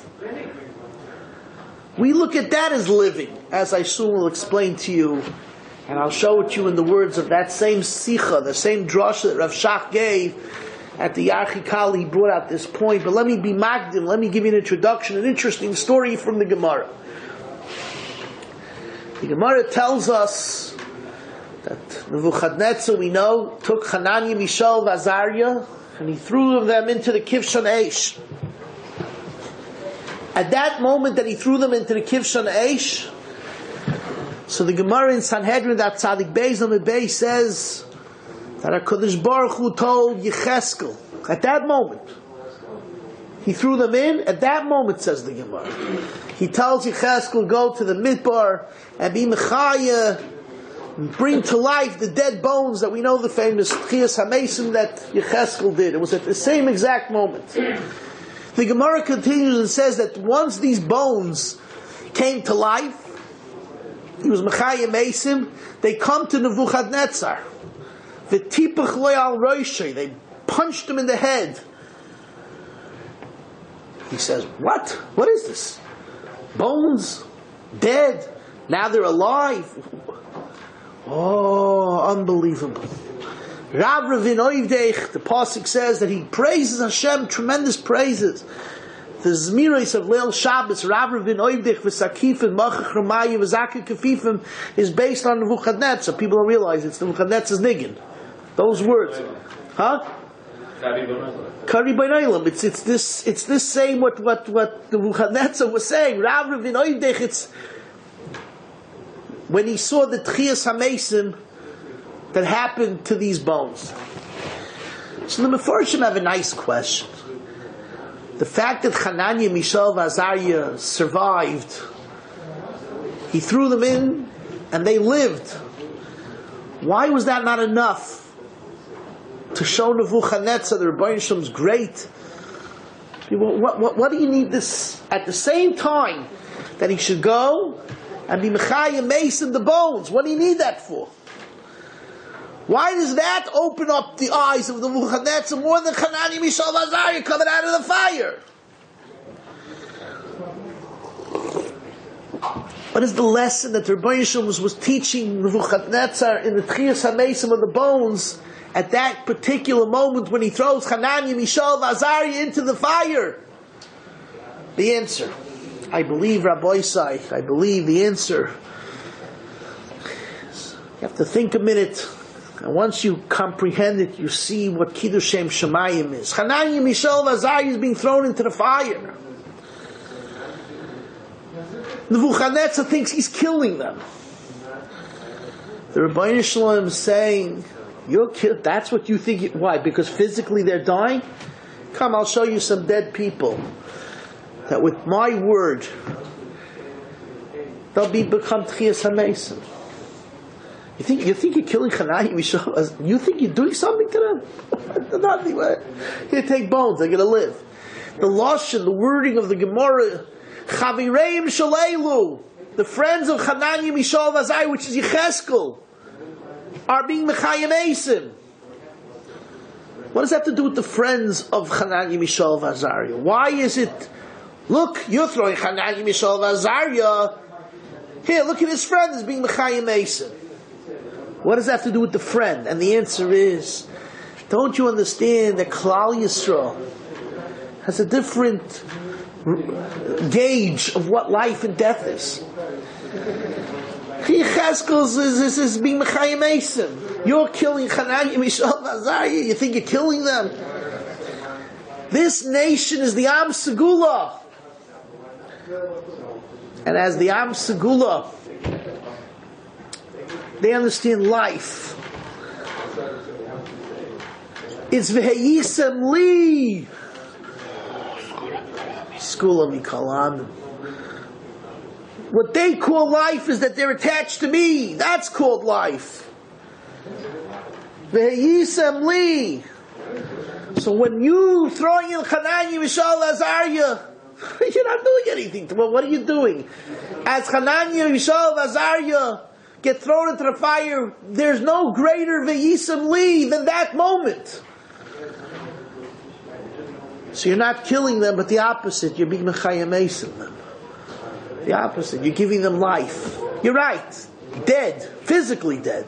We look at that as living, as I soon will explain to you, and I'll show it to you in the words of that same Sicha, the same drasha that Rav Shach gave at the Yarchikal. He brought out this point, but let me be magdim, let me give you an introduction, an interesting story from the Gemara. The Gemara tells us that Nebuchadnezzar, we know, took Hananiah, Mishael, and Azariah, and he threw them into the Kivshon Eish. At that moment that he threw them into the Kivshon Eish, so the Gemara in Sanhedrin, that Tzadik Beis Lamed Beis says that HaKadosh Baruch Hu told Yecheskel, at that moment, he threw them in, at that moment, says the Gemara, he tells Yecheskel, go to the Midbar and be Mechaya, bring to life the dead bones that we know the famous Tchias HaMesim that Yecheskel did. It was at the same exact moment. The Gemara continues and says that once these bones came to life, he was Mechaya Mesim, they come to Nebuchadnezzar. V'tipach lo al roshei, they punched him in the head. He says, what? What is this? Bones? Dead? Now they're alive? Oh, unbelievable. Rav Ravin Oivdech, the Pasuk says that he praises Hashem, tremendous praises. The Zmiros of Leil Shabbos, Rav Ravin Oivdech, V'sakifim, Machach Ramaya, V'zakir Kefifim, is based on Nebuchadnezzar. People don't realize it's Nebuchadnezzar's niggin. Those words. Huh? Kari B'nailam. It's this same what Nebuchadnezzar was saying. Rav Ravin Oivdech, it's when he saw the Tchias HaMesim that happened to these bones. So the Mefarshim have a nice question. The fact that Hananiah, Mishael, and Azariah survived, he threw them in and they lived. Why was that not enough to show Nebuchadnezzar the Rebbeinu Shalom's great? What do you need this at the same time that he should go and be Mechaya Mesim the bones? What do you need that for? Why does that open up the eyes of the Nebuchadnezzar more than Hananiah, Mishael, and Azariah coming out of the fire? What is the lesson that the Rebbeinu Shalom was teaching Nebuchadnezzar in the Tchias HaMesim of the bones at that particular moment when he throws Hananiah, Mishael, and Azariah into the fire? The answer, I believe, Rabbi Isai, I believe the answer. You have to think a minute. And once you comprehend it, you see what Kiddush Shem Shemayim is. Hananiah, Mishael, and Azariah is being thrown into the fire. Nebuchadnezzar thinks he's killing them. The Rebbeinu Shalom is saying, "You're killed. That's what you think. Why? Because physically they're dying? Come, I'll show you some dead people. That with my word, they'll become Tchias HaMesim." You think you're killing Hananiah, Mishael? You think you're doing something to them? Nothing. Here, take bones. They're going to live. The lashon, the wording of the Gemara, Chavireim Shalelu, the friends of Hananiah, Mishael, and Azariah, which is Yecheskel, are being Mechayim Eisim. What does that have to do with the friends of Hananiah, Mishael, and Azariah? Why is it? Look, you're throwing Hananiah, Mishael, and Azariah. Here, look at his friend is being Mechayim Eisim. What does that have to do with the friend? And the answer is, don't you understand that Klal Yisrael has a different gauge of what life and death is? Yecheskel is being Mechayim Eisim. You're killing Hananiah, Mishael, and Azariah. You think you're killing them? This nation is the Am Segula. And as the Am Segula, they understand life. It's v'heyisem li. Skula mikalam. What they call life is that they're attached to me. That's called life. V'heyisem li. So when you throwing in Hananiah, Mishael, Azariah, you're not doing anything. Well, what are you doing? As Hananiah, Mishael, Azariah get thrown into the fire, there's no greater v'yisem li than that moment. So you're not killing them, but the opposite. You're being mechayamesing them. The opposite. You're giving them life. You're right. Dead. Physically dead.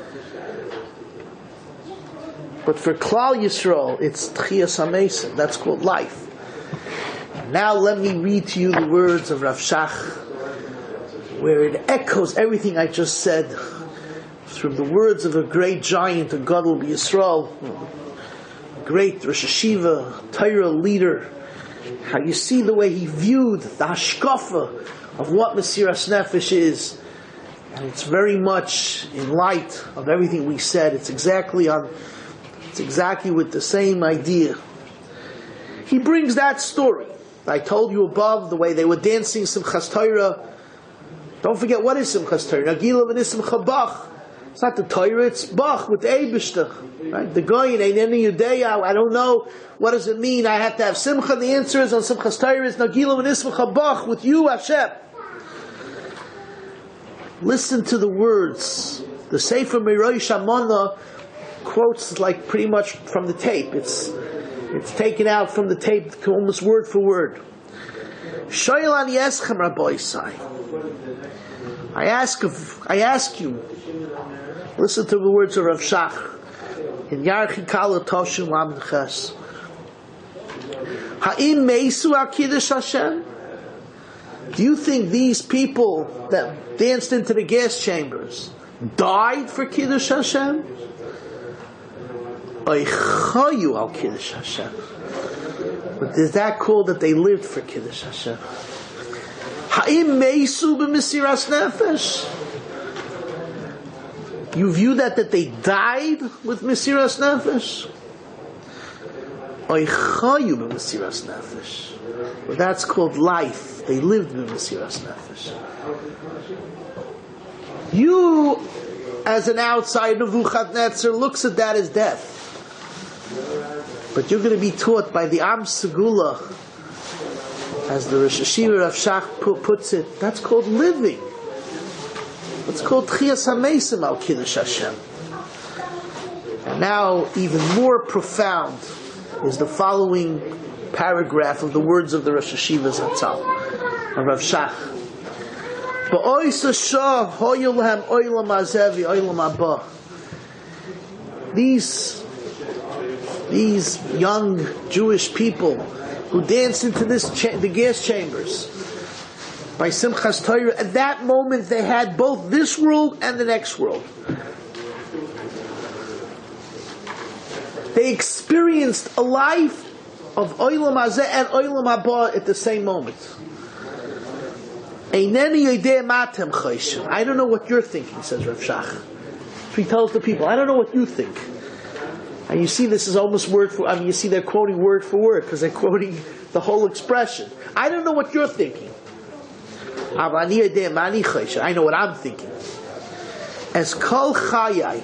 But for Klal Yisrael, it's Tchias HaMesim. That's called life. Now let me read to you the words of Rav Shach, where it echoes everything I just said through the words of a great giant, a Gadol Yisrael, a great Rosh Hashiva, Torah leader. How you see the way he viewed the hashkafa of what Mesiras Nefesh is. And it's very much in light of everything we said. It's exactly with the same idea. He brings that story. I told you above, the way they were dancing Simchas Torah. Don't forget, what is Simchas Torah? Nagila v'nisimcha bach. It's not the Torah, it's bach with the Eibishter. Right? The Goyin ain't any Yudea. I don't know, what does it mean? I have to have Simcha. The answer is on Simchas Torah is Nagila v'nisimcha bach, with you, Hashem. Listen to the words. The Sefer Mirosh Amana quotes like pretty much from the tape. It's taken out from the tape, almost word for word. Shoyel ani eschem Rabbi Isai. I ask you. Listen to the words of Rav Shach in Yarchi Kala Toshim Lamed Ches. Ha'im meisu al Kiddush Hashem? Do you think these people that danced into the gas chambers died for Kiddush Hashem? Oichayu al Kiddush Hashem. But is that called that they lived for Kiddush Hashem? Ha'im meisu b'mesiras nefesh? You view that they died with Mesiras Nefesh? Oichayu b'mesiras nefesh. Well, that's called life. They lived with Mesiras Nefesh. You, as an outsider, Nebuchadnezzar, looks at that as death. But you're going to be taught by the Am Segula, as the Rosh Hashiva Rav Shach puts it, that's called living. It's called Tchias HaMesim al Kiddush Hashem. And now, even more profound is the following paragraph of the words of the Rosh Hashiva Zatzal, of Rav Shach. These young Jewish people who danced into the gas chambers by Simchas Torah, at that moment they had both this world and the next world. They experienced a life of Olam Hazeh and Olam Haba at the same moment. I don't know what you're thinking, says Rav Shach. So he tells the people, I don't know what you think. And you see this is almost word for, you see they're quoting word for word, because they're quoting the whole expression. I don't know what you're thinking. I know what I'm thinking. As kol chayai,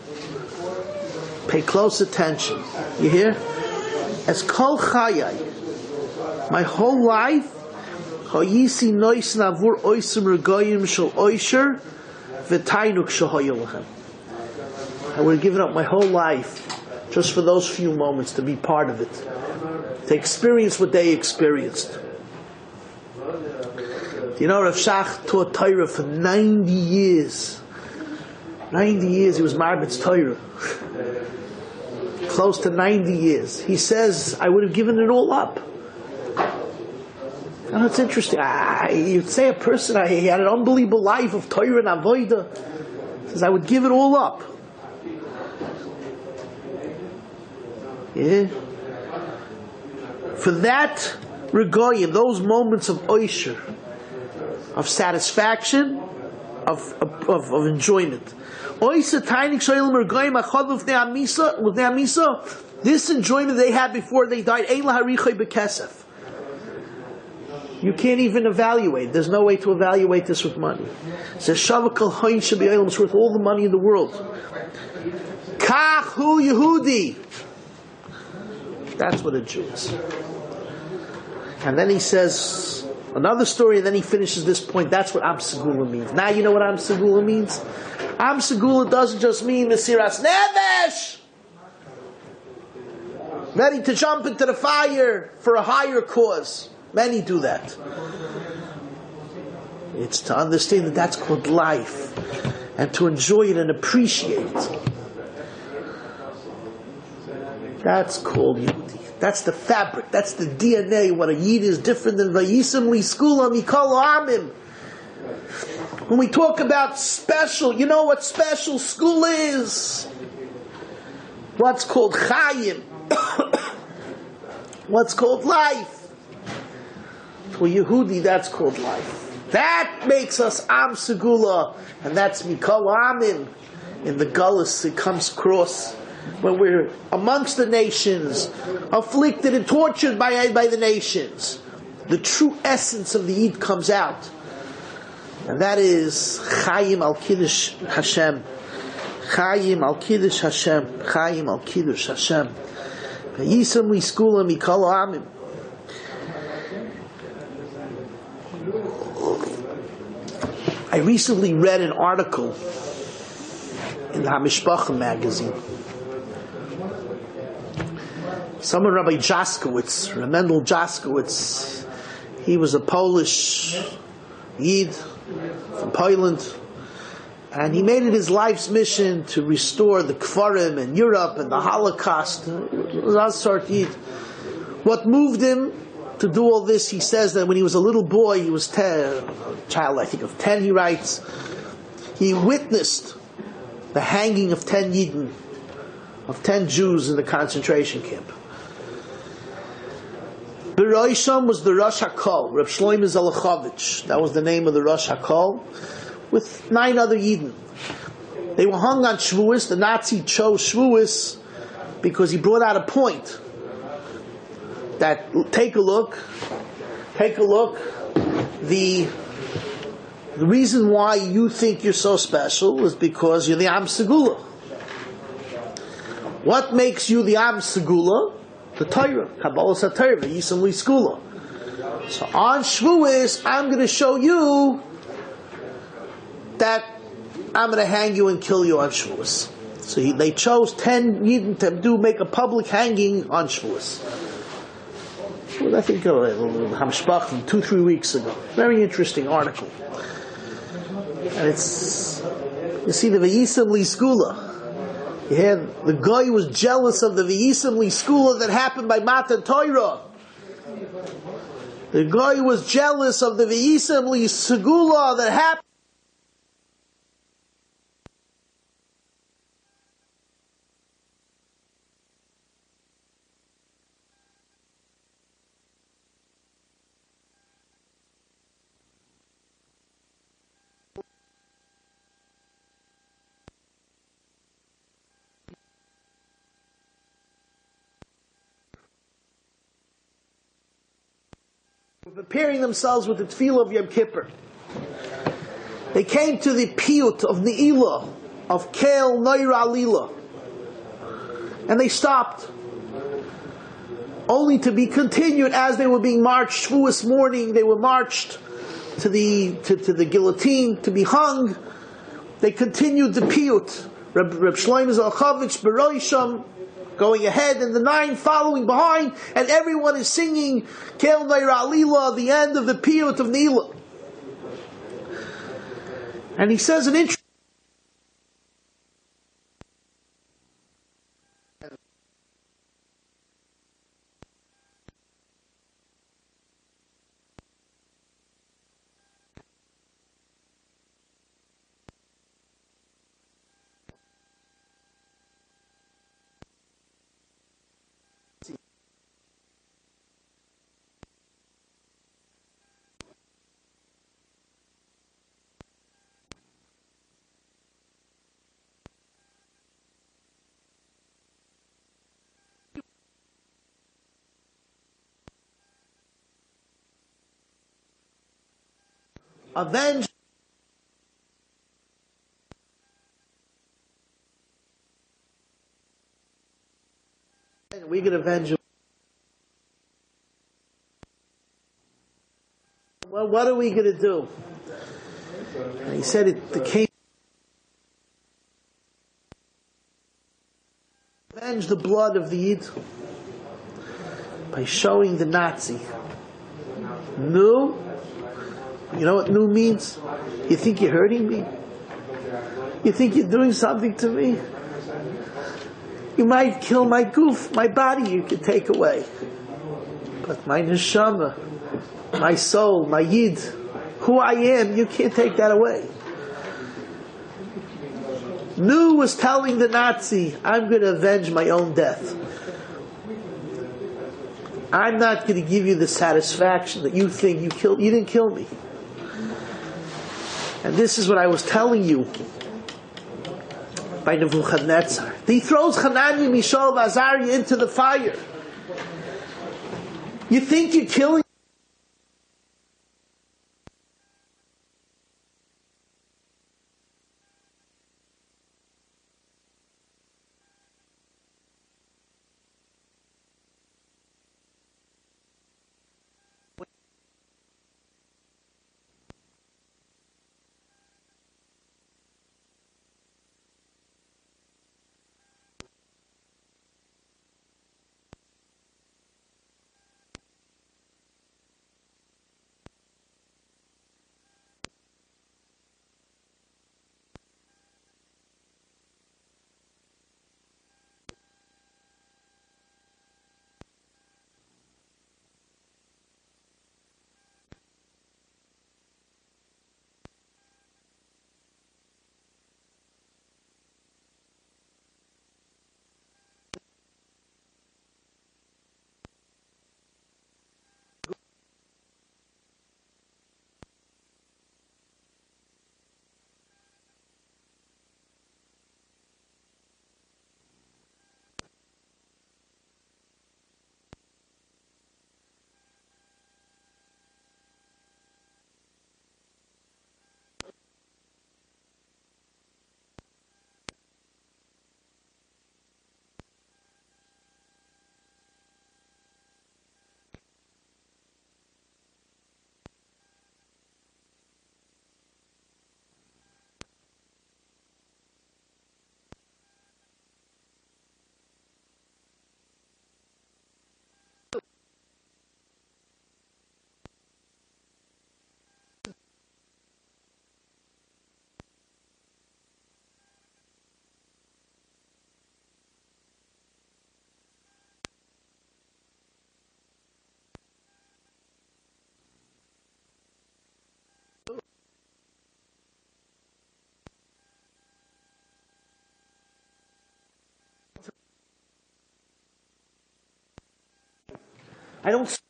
pay close attention. You hear? As kol chayai, my whole life, hayisi nois navur oisim regoyim shel oisher v'tainuk shehoyelachem. I would have given up my whole life just for those few moments to be part of it, to experience what they experienced. You know, Rav Shach taught Torah for 90 years. 90 years he was Marbitz Torah. Close to 90 years. He says, I would have given it all up. And it's interesting. You'd say a person, he had an unbelievable life of Torah and Avodah. He says, I would give it all up. Yeah. For that regoyim, those moments of oisher, of satisfaction, of enjoyment. This enjoyment they had before they died, Ein laharichai bekesef. You can't even evaluate. There's no way to evaluate this with money. It says, Shavakal Hain Shabi it's worth all the money in the world. Kach hu Yehudi. That's what a Jew is. And then he says another story, and then he finishes this point. That's what Am Segula means. Now you know what Am Segula means? Am Segula doesn't just mean Mesiras Nefesh, ready to jump into the fire for a higher cause. Many do that. It's to understand that that's called life, and to enjoy it and appreciate it. That's called Yehudi. That's the fabric. That's the DNA. What a Yid is different than Vayisim Liskula Mikol Amim. When we talk about special, you know what special school is? What's called Chayim. What's called life. For Yehudi, that's called life. That makes us Am Segula, and that's Mikol Amim. In the Gullus, it comes across when we're amongst the nations, afflicted and tortured by the nations. The true essence of the Yid comes out, and that is Chayim al Kiddush Hashem. Chayim al Kiddush Hashem. Chayim al Kiddush Hashem. Yisam li skula mikol amim. I recently read an article in the HaMishpacha magazine. Someone, Rabbi Jaskowitz, Mendel Jaskowitz, he was a Polish Yid from Poland, and he made it his life's mission to restore the Kfarim in Europe and the Holocaust. It was Azar Yid. What moved him to do all this, he says that when he was a little boy, he was 10, a child I think of 10, he writes, he witnessed the hanging of 10 Yidden, of 10 Jews in the concentration camp. Beroisham was the Rosh HaKol, Reb Shlomo Zalachovich. That was the name of the Rosh HaKol, with 9 other Yidden. They were hung on Shavuos. The Nazi chose Shavuos because he brought out a point that, take a look, the reason why you think you're so special is because you're the Am Segula. What makes you the Am Segula? The Torah, Kabbalah Satorah, Yisam Li Skula. So on Shavuos, I'm going to show you that I'm going to hang you and kill you on Shavuos. So they chose 10 Yidden to make a public hanging on Shavuos. Well, I think Hamshpach from 2-3 weeks ago. Very interesting article. And it's, you see the V'yisam Li Skula. Yeah, the guy was jealous of the V'yisam Li Skula that happened by Matan Torah. The guy was jealous of the V'yisam Li Skula that happened. Preparing themselves with the tefillah of Yom Kippur. They came to the piyut of Ne'ilah, of Kel Noira Alila, and they stopped, only to be continued as they were being marched. Shavuos morning, they were marched to the guillotine to be hung. They continued the piyut. Reb Shlomo Zalachovich Beroisham, going ahead, and the 9 following behind, and everyone is singing Kel Noira Alila, the end of the piyut of Ne'ilah. And he says an interesting avenge. We can avenge him. Well, what are we going to do? And he said the king avenge the blood of the Yid by showing the Nazi. Nu? You know what nu means? You think you're hurting me? You think you're doing something to me? You might kill my goof, my body you can take away. But my neshama, my soul, my Yid, who I am, you can't take that away. Nu was telling the Nazi, I'm going to avenge my own death. I'm not going to give you the satisfaction that you think you didn't kill me. And this is what I was telling you by Nebuchadnezzar. He throws Hananiah, Mishael, and Azariah into the fire. You think you're killing? I don't.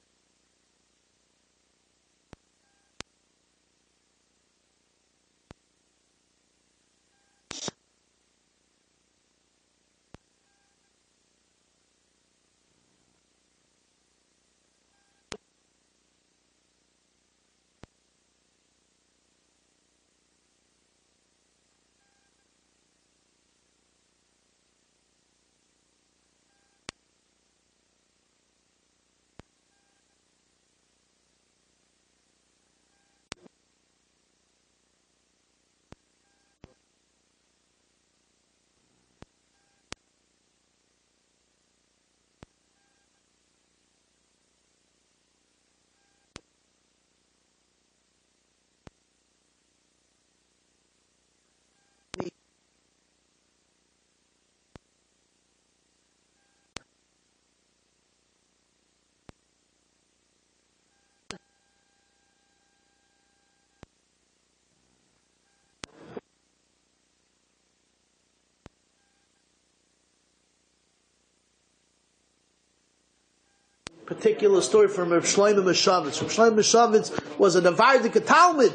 Particular story from Reb Shlomo Meshavitz. Reb Shlomo Meshavitz was a Navardik Talmud.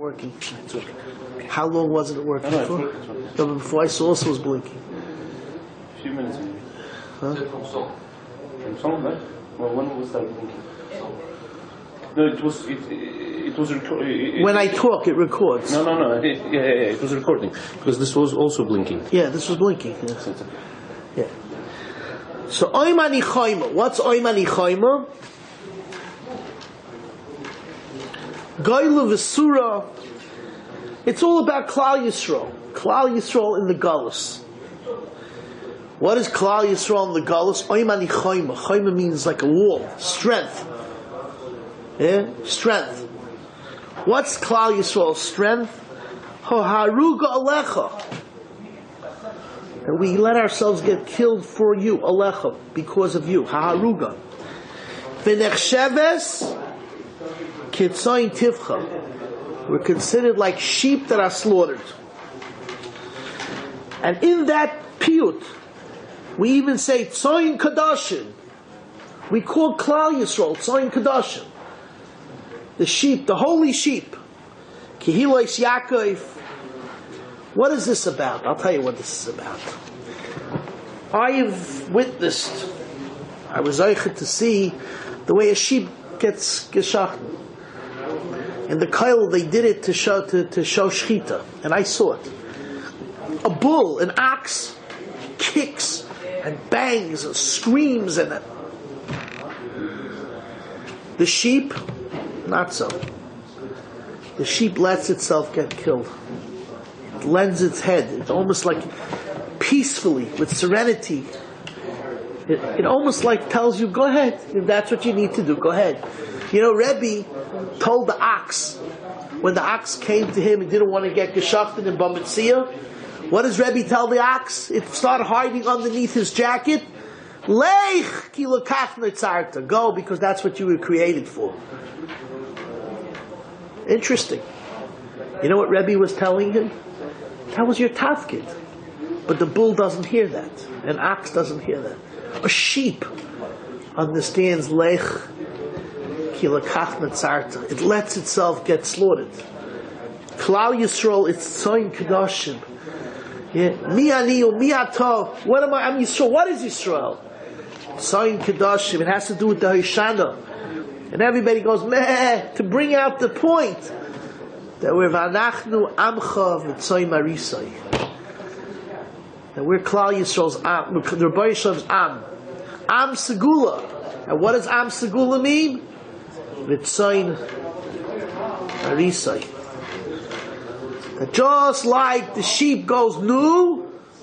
working? How long wasn't it working for? No, but before I saw also was blinking. A few minutes maybe. Huh? From song, right? Well, when was that blinking? No, it was recording. When I talk, it records. No. Yeah, it was recording. Because this was also blinking. Yeah, this was blinking. Yeah. So, Oimani Chayma. What's Oimani Chayma? Goyla Vesura. It's all about Klal Yisrael. Klal Yisrael in the Galus. What is Klal Yisrael in the Galus? Oimani Chayma. Chayma means like a wall. Strength. Yeah? Strength. What's Klal Yisrael's strength? Haruga Alecha. And we let ourselves get killed for you, Alecha, because of you. Haruga. V'nechsheves kitzayin tivcha. We're considered like sheep that are slaughtered. And in that piyut, we even say tzayin kadashim. We call Klal Yisrael tzayin kadashim. The sheep, the holy sheep. Kehilos Yaakov. What is this about? I'll tell you what this is about. I have witnessed, I was zeichet to see the way a sheep gets geschachten. In the Kail, they did it to show shchita, and I saw it. A bull, an ox, kicks and bangs and screams, and the sheep, not so. The sheep lets itself get killed. It lends its head. It's almost like peacefully, with serenity. It almost like tells you, go ahead. If that's what you need to do, go ahead. You know, Rebbe told the ox, when the ox came to him and didn't want to get geshachted in Bamitzia, what does Rebbe tell the ox? It started hiding underneath his jacket. Lech ki lekach netzarta. Go, because that's what you were created for. Interesting. You know what Rebbe was telling him? That was your tafkid. But the bull doesn't hear that. An ox doesn't hear that. A sheep understands lech ki lekach netzarta. It lets itself get slaughtered. Klal Yisrael, it's tzayin kadashim. Mi ani u mi ato. What am I? I'm Yisrael. What is Yisrael? Tzayin kadashim. It has to do with the Hoshana. And everybody goes, meh, to bring out the point that we're v'anachnu amcha v'tzoy marisai. That we're Klal Yisrael's am, the Rebbe Yisrael's am. Am segula. And what does am segula mean? V'tzoy marisai. That just like the sheep goes nu,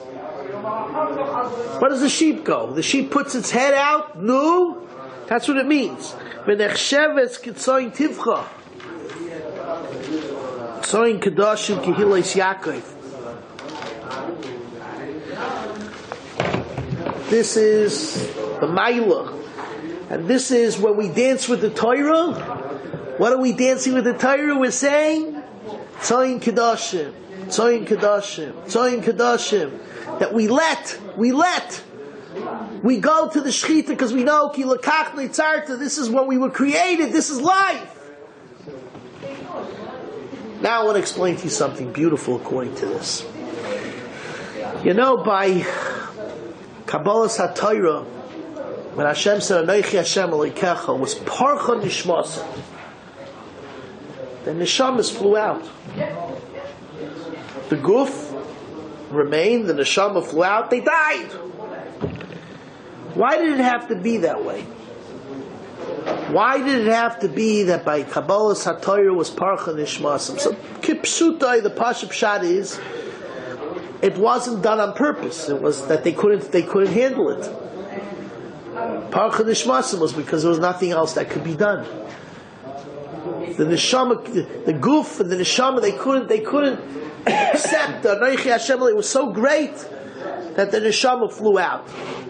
where does the sheep go? The sheep puts its head out, nu. That's what it means. V'nechsheves kitzoyin tivcha. Tzoyin kadashim kehilos Yaakov. This is the Maila. And this is when we dance with the Torah. What are we dancing with the Torah? We're saying Tzoyin kadashim, Tzoyin kadashim, Tzoyin kadashim. That we go to the shechita because we know ki lekach netzarta. This is what we were created. This is life. Now I want to explain to you something beautiful according to this. You know, by Kabbalas HaTorah, when Hashem said, Anochi Hashem Elokecha, was parcha nishmasa. The neshamas flew out. The guf remained, the neshama flew out, they died. Why did it have to be that way? Why did it have to be that by Kabbalas HaTorah was parcha nishmasim? So kipsutai, the pashup pshat is, it wasn't done on purpose. It was that they couldn't handle it. Parcha nishmasim was because there was nothing else that could be done. The neshama, the guf and the neshama, they couldn't accept the Anochi Hashem. It was so great that the neshama flew out.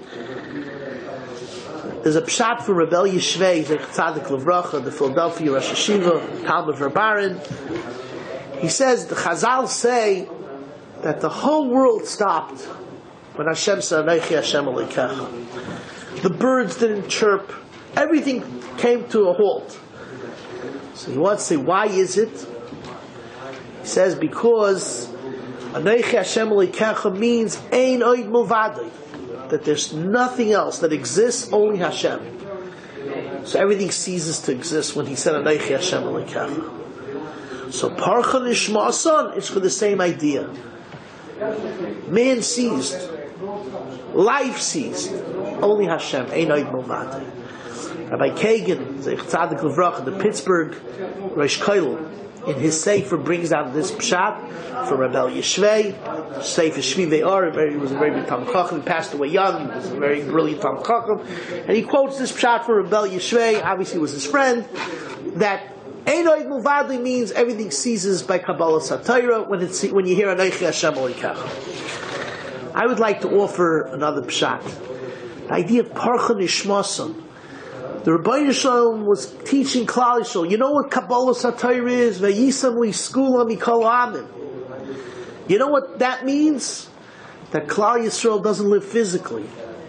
There's a pshat for Rebel Yishvei, the Tzadik Levracha, the Philadelphia Rosh Hashiva, Talmud Verbaran. He says, the Chazal say that the whole world stopped when Hashem said, Anochi Hashem Elokecha. The birds didn't chirp. Everything came to a halt. So he wants to say, why is it? He says because Anochi Hashem Elokecha means Ein Oid Milvadai, that there's nothing else that exists, only Hashem. So everything ceases to exist when he said Anochi Hashem Elokecha. So Parcha Nishmasan is for the same idea. Man ceased, life ceased, only Hashem. Ein Oid Milvadai. Rabbi Kagan, Zeich Tzadik Levrach, the Pittsburgh Rosh Kollel, in his Sefer brings out this pshat from Rabbi Yeshvei, Sefer Shvi Ve'or. He was a very big Talmid Chacham. He passed away young. He was a very brilliant Talmid Chacham, and he quotes this pshat from Rabbi Yeshvei. Obviously, was his friend. That Ein Oid Milvadai means everything ceases by Kabbalah Satira when you hear Anochi Hashem Elokecha. I would like to offer another pshat. The idea of Parcha Nishmasan. The Rebbeinu Shalom was teaching Klal Yisrael. You know what Kabbalah Satira is? Vayisam li'skula mikol ha'amim. You know what that means? That Klal Yisrael doesn't live physically.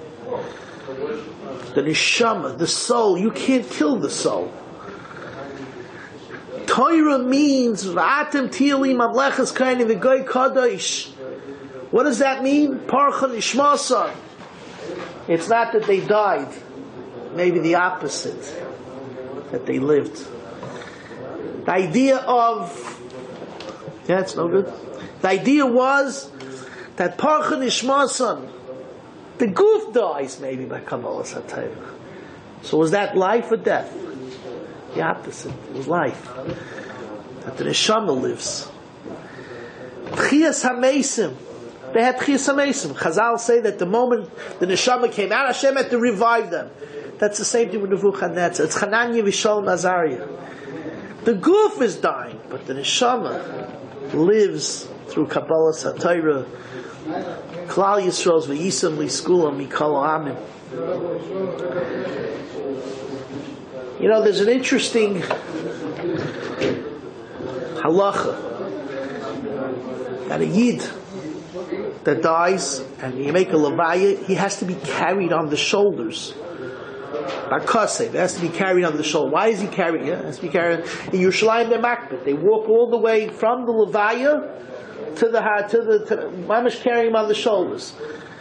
The neshama, the soul, you can't kill the soul. Torah means V'atem tili mamlechas kaini v'goy kadosh. What does that mean? Parcha nishmasa. It's not that they died. Maybe the opposite, that they lived. The idea of, it's no good. The idea was that Parcha Nishmasan, the goof dies maybe by Kabbalah Satira. So was that life or death? The opposite. It was life. That the Neshama lives. Tchias HaMesim. They had Tchias HaMesim. Chazal say that the moment the Neshama came out, Hashem had to revive them. That's the same thing with Nebuchadnezzar. It's Hananiah Vishol Azariah. The goof is dying, but the neshama lives through Kabbalah Satira. Klal Yisrael's V'yisam li'skula mikol ha'amim. You know, there's an interesting halacha that a yid that dies and you make a levaya, he has to be carried on the shoulders. It has to be carried on the shoulder. Why is he carrying it? It has to be carried in Yerushalayim Makbet. They walk all the way from the Levaya to the Mamish, carrying him on the shoulders.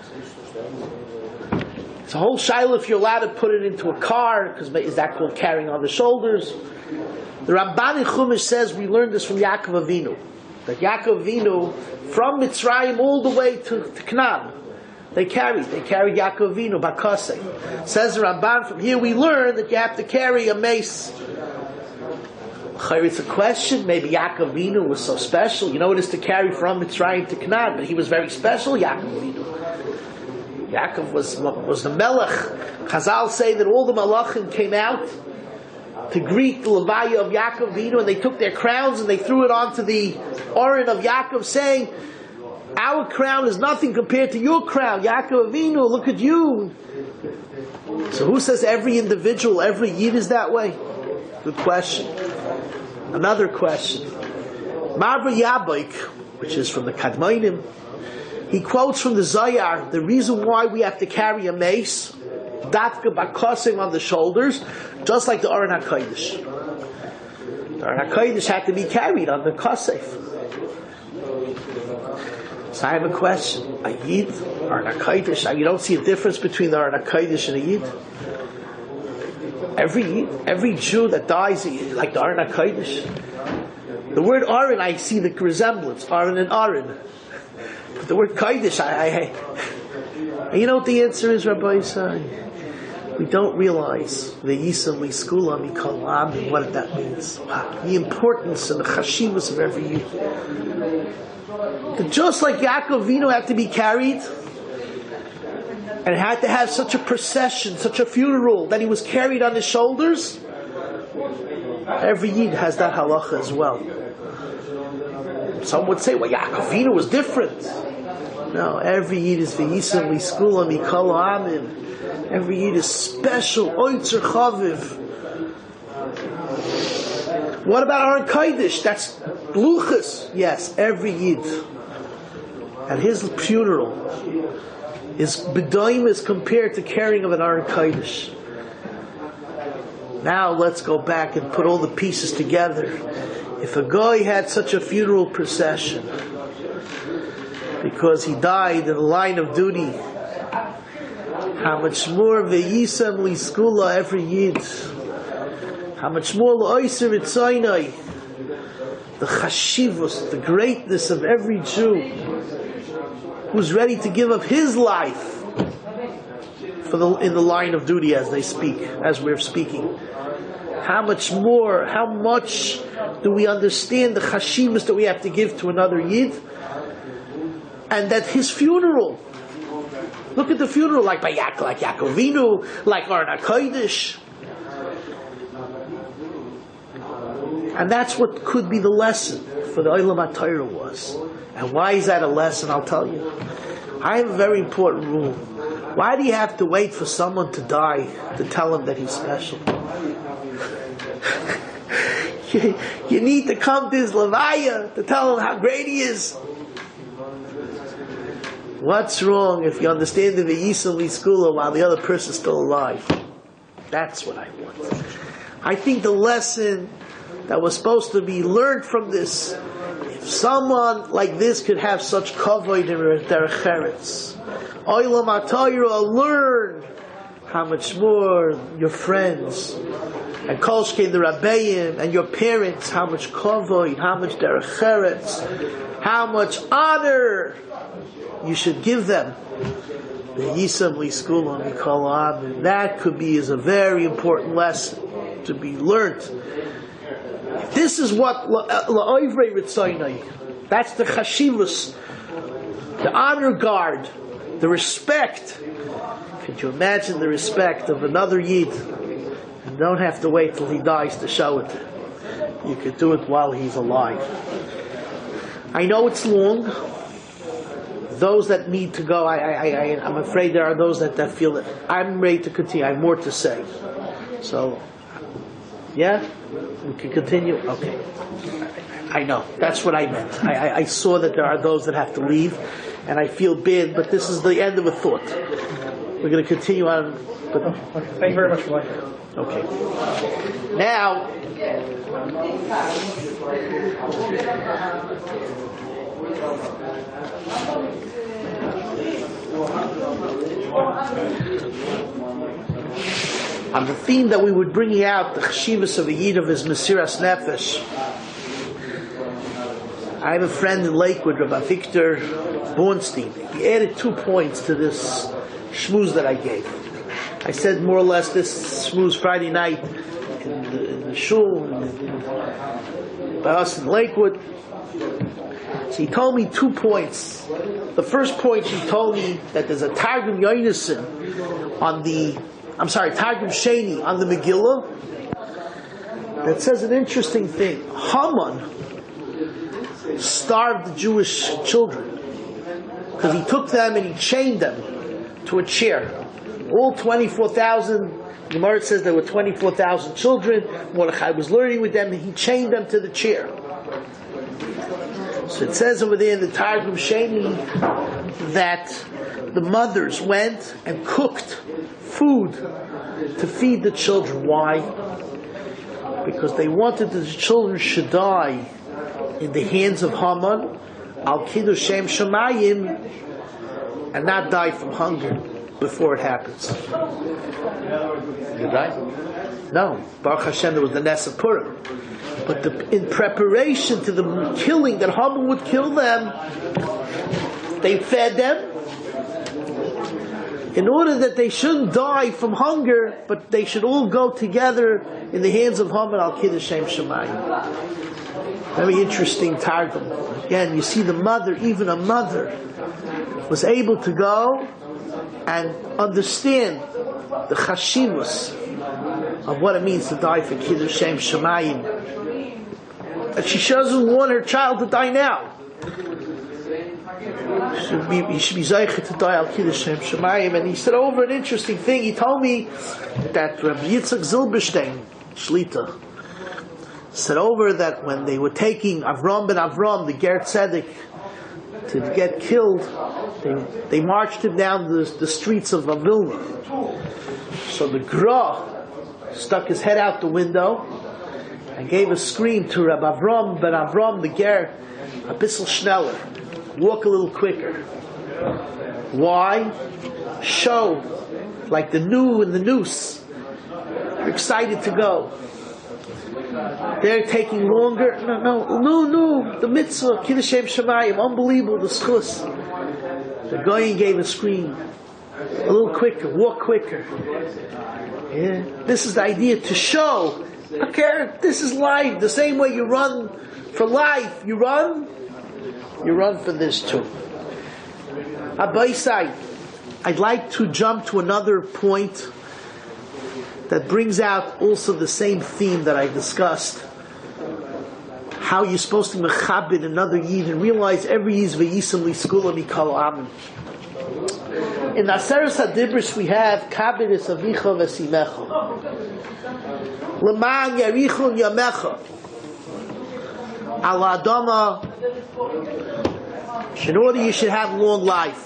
It's a whole shaila if you're allowed to put it into a car, because is that called carrying on the shoulders? The Ramban in Chumash says we learned this from Yaakov Avinu. That Yaakov Avinu from Mitzrayim all the way to Canaan. They carried Yaakov Avinu Bakase. Says the Ramban, from here we learn that you have to carry a mace. It's a question, maybe Yaakov Avinu was so special. You know what it is to carry from Mitzrayim to Canaan, but he was very special, Yaakov Avinu. Yaakov was the Melech. Chazal say that all the Malachim came out to greet the Levaya of Yaakov Avinu, and they took their crowns and they threw it onto the Oren of Yaakov, saying, our crown is nothing compared to your crown. Yaakov Avinu, look at you. So who says every individual, every yid is that way? Good question. Another question. Mavra Yaboik, which is from the Kadmonim, he quotes from the Zayar, the reason why we have to carry a mace, Datka Bakosing on the shoulders, just like the Aron HaKodesh. The Aron HaKodesh had to be carried on the Kosef. So I have a question. A Yid, Aron HaKodesh, you don't see a difference between the Aron HaKodesh and a Yid? Every Jew that dies, like the Aron HaKodesh. The word Aron, I see the resemblance, Aron and Aron. But the word Kodesh, you know what the answer is, Rabbi Yisai? We don't realize the Yisam Li'skula Mikol Ha'amim, what that means. Wow. The importance and the chashivas of every Yid. Just like Yaakov Avinu had to be carried, and had to have such a procession, such a funeral, that he was carried on his shoulders, every Yid has that halacha as well. Some would say, well, Yaakov Avinu was different. No, every Yid is V'yisam Li'skula Mikol Ha'amim. Every Yid is special. Oitzer Chaviv. What about Aron Kodesh? That's Luchas. Yes, every Yid. And his funeral is B'daim is compared to carrying of an Aron Kodesh. Now let's go back and put all the pieces together. If a guy had such a funeral procession because he died in the line of duty, how much more ve'yisam liskula every yid, how much more la'oiser itzaynai, the chashivus, the greatness of every Jew who's ready to give up his life in the line of duty as we're speaking. How much do we understand the chashivus that we have to give to another yid? And that his funeral, look at the funeral like Yaakovinu, like Aron HaKodesh. And that's what could be the lesson for the Olam HaTorah was. And why is that a lesson? I'll tell you. I have a very important rule. Why do you have to wait for someone to die to tell him that he's special? You need to come to his levaya to tell him how great he is. What's wrong if you understand the V'yisam Liskula while the other person's still alive? That's what I want. I think the lesson that was supposed to be learned from this, if someone like this could have such kavod in their cheretz, Olam HaTorah, learn how much more your friends and kolshkein the rabbeim and your parents, how much kavod, how much derech cheretz, how much honor you should give them. The Yisam Liskula Mikol Am. That could be is a very important lesson to be learned. This is what la'ovrei ritzaynai. That's the chashivus, the honor guard, the respect. Could you imagine the respect of another yid? And don't have to wait till he dies to show it. You could do it while he's alive. I know it's long. Those that need to go, I'm afraid there are those that feel that I'm ready to continue. I have more to say. So, yeah? We can continue? Okay. I know. That's what I meant. I saw that there are those that have to leave, and I feel bad, but this is the end of a thought. We're going to continue on. But thank you very much for listening. Okay. Now, on the theme that we would bring out, the chashivus of a yid of his Mesiras Nefesh. I have a friend in Lakewood, Rabbi Victor Bornstein. He added 2 points to this shmooze that I gave. I said more or less this shmooze Friday night in the shul by us in Lakewood. So he told me 2 points. The first point, he told me that there's a Targum Yonason Targum Sheni on the Megillah that says an interesting thing. Haman starved the Jewish children because he took them and he chained them to a chair. All 24,000, the Gemara says there were 24,000 children. Mordechai was learning with them and he chained them to the chair. So it says over there in the Targum Sheni that the mothers went and cooked food to feed the children. Why? Because they wanted that the children should die in the hands of Haman, al kiddush Shem Shemayim, and not die from hunger before it happens. You die? No. Baruch Hashem, there was the Nes of Purim. But in preparation to the killing that Haman would kill them, they fed them in order that they shouldn't die from hunger, but they should all go together in the hands of Haman al Kiddush Shem Shemayim. Very interesting targum. Again, you see the mother, even a mother, was able to go and understand the chashivus of what it means to die for Kiddush Shem Shemayim. And she doesn't want her child to die now. He should be zeicher to die al Kiddush Shem Shemayim. And he said over an interesting thing. He told me that Rabbi Yitzchak Zilberstein, Shlita, said over that when they were taking Avram ben Avram, the Ger Tzedek, to get killed, they marched him down the streets of Vilna. So the Gra stuck his head out the window, and gave a scream to Rabbi Avram ben Avram the Ger, a bissel schneller, walk a little quicker. Why? Show, like the new and the noose. They're excited to go. They're taking longer. No. The mitzvah, Kiddush Shem Shemayim, unbelievable, the schus. The Goyin gave a scream. A little quicker, walk quicker. Yeah. This is the idea to show. Okay, this is life. The same way you run for life, you run for this too. Abaisai, I'd like to jump to another point that brings out also the same theme that I discussed. How you're supposed to mechabit another yid and realize every yid is v'yisam liskula mikal amin. In Aseres HaDibros we have kabedis avicha v'simecha l'man yarichun yamecha al adama, in order you should have long life.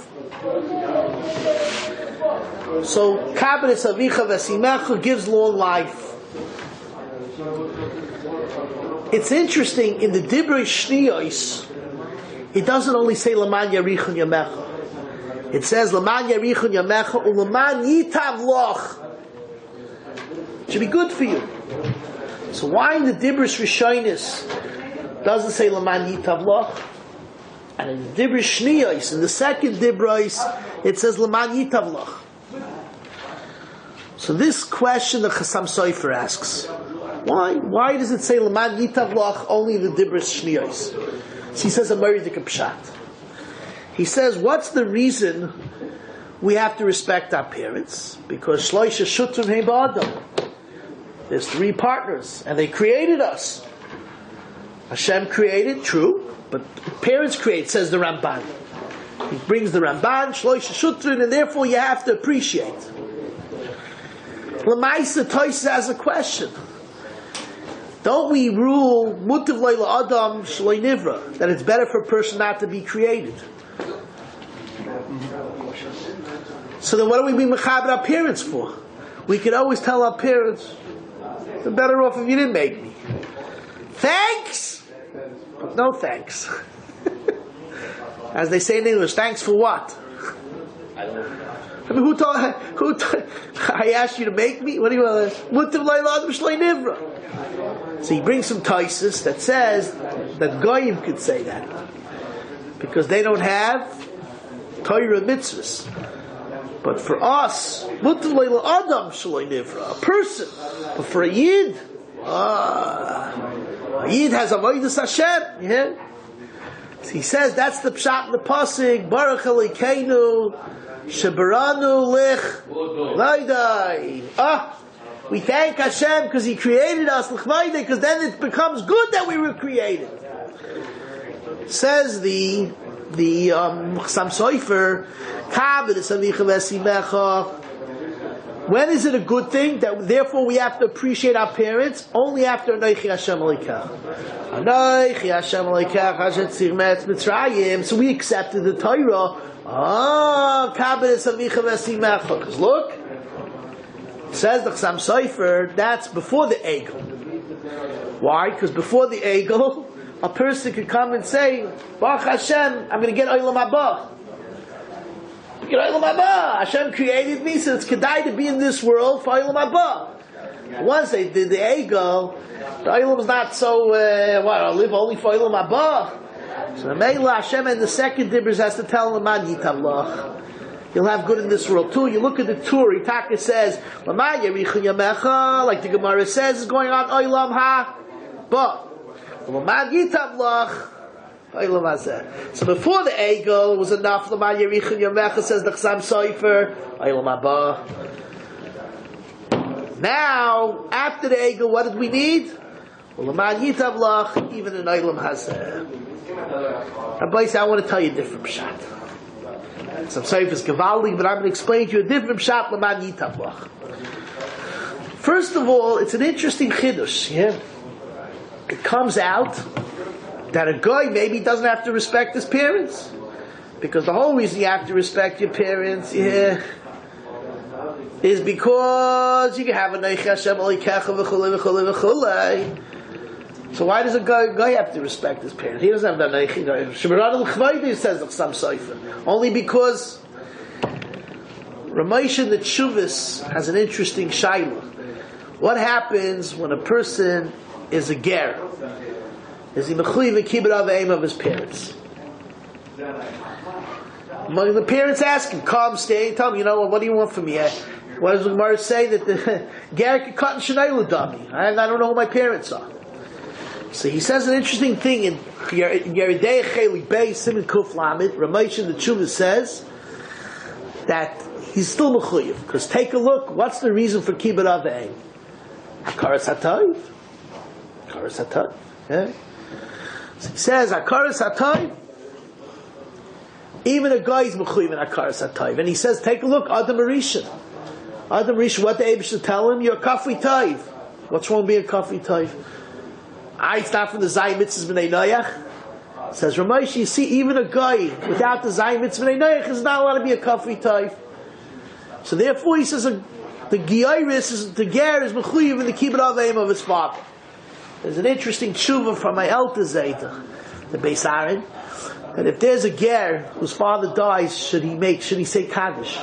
So kabedis avicha v'simecha gives long life. It's interesting, in the Divrei Shniyos, it doesn't only say Laman Yarichun Yamecha. It says Laman Yarichun Yamecha Ulaman Yitav Loch. It should be good for you. So why in the Divrei Rishonos doesn't say Laman Yitav Loch? And in the Divrei Shniyos, in the second Dibros, it says Laman Yitav Loch. So this question the Chassam Sofer asks, why does it say Laman Yitav Loch only in the Dibros Shniyos? So he says a Meridik Pshat. He says, what's the reason we have to respect our parents? Because Shloisha Shutrim Hein Ba'adam. There's 3 partners, and they created us. Hashem created, true, but parents create, says the Ramban. He brings the Ramban, Shloisha Shutrim, and therefore you have to appreciate. Lamaisa Toys has a question. Don't we rule Mutav Leila Adam Shloi Nivra, that it's better for a person not to be created? So then what do we be mechaber our parents for? We could always tell our parents, they're better off if you didn't make me. Thanks! But no thanks. As they say in English, thanks for what? I mean, who told I asked you to make me? What do you want? Mutav Leila Adam Shloi Nivra. So he brings some taisus that says that Goyim could say that because they don't have Torah mitzvahs. But for us, Mutav Leila Adam Shloi Nivra, a person. But for a Yid, a Yid has avodas Hashem. Yeah. So he says that's the pshat in the pasuk. Baruch Elokeinu shebaranu lich laydai. We thank Hashem because He created us, because then it becomes good that we were created. Says the Chassam Sofer, when is it a good thing that therefore we have to appreciate our parents? Only after Anochi Hashem Elokecha. Anochi Hashem Elokecha Hashem tzir me'etz Mitzrayim. So we accepted the Torah. Because look, says the Chassam Sofer, that's before the Egel. Why? Because before the Egel, a person could come and say, Baruch Hashem, I'm going to get Olam Haba. Get Olam Haba. Hashem created me, so it's kedai to be in this world for Olam Haba. Once they did the Egel, the Olam is not so, I'll live only for Olam Haba. So the Meila Hashem and the second Dibros has to tell them, Man Yitav Loch. You'll have good in this world too. You look at the Tur, Itaka says, like the Gemara says, is going on Olam Ha. But so before the Egel, it was enough. Says the Chassam Sofer, Olam Haba. Now, after the Egel, what did we need? Even in Olam Hazeh. Rabbi, I want to tell you a different pshat. So I'm sorry if it's gewaldig, but I'm going to explain to you a different pshat Laman Yitav Loch. First of all, it's an interesting chiddush. Yeah, it comes out that a guy maybe doesn't have to respect his parents, because the whole reason you have to respect your parents, is because you can have a Anochi Hashem Elokecha v'chulei v'chulei v'chulei. So why does a guy have to respect his parents? He doesn't have that neichi. Shemirat al-Chvaydi says of some Seifer. Only because Ramosha the Tshuvis has an interesting shaila. What happens when a person is a ger? Is he mechuyev kibbud avim of his parents? The parents ask him, "Come, stay." Tell him, what do you want from me? What does the Gemara say that the ger can cut and shnei l'dami? I don't know who my parents are. So he says an interesting thing in Yeridei Chelik Bey Siman Kuf Lamed. Ramosha the Tshuva says that he's still mechuyev, because take a look. What's the reason for kibbud avim? Hakaras hatayv. Hakaras hatayv. Yeah. So he says hakaras hatayv. Even a guy is mechuyev in hakaras hatayv, and he says, take a look, Adam Rishon. Adam Rishon, what the Eibush should tell him? You're a kafri tayv. What's wrong with being a kafri tayv? It's not from the Zayim Mitzvahs B'nai Noach. Says Ramesh, you see, even a guy without the Zayim Mitzvahs B'nai Noach is not allowed to be a kafri tayv. So therefore, he says the Geiris is the ger is mechuyev in the kibbud avim of his father. There's an interesting tshuva from my Elta Zayta, the Beis Aaron, that if there's a ger whose father dies, should he say kaddish?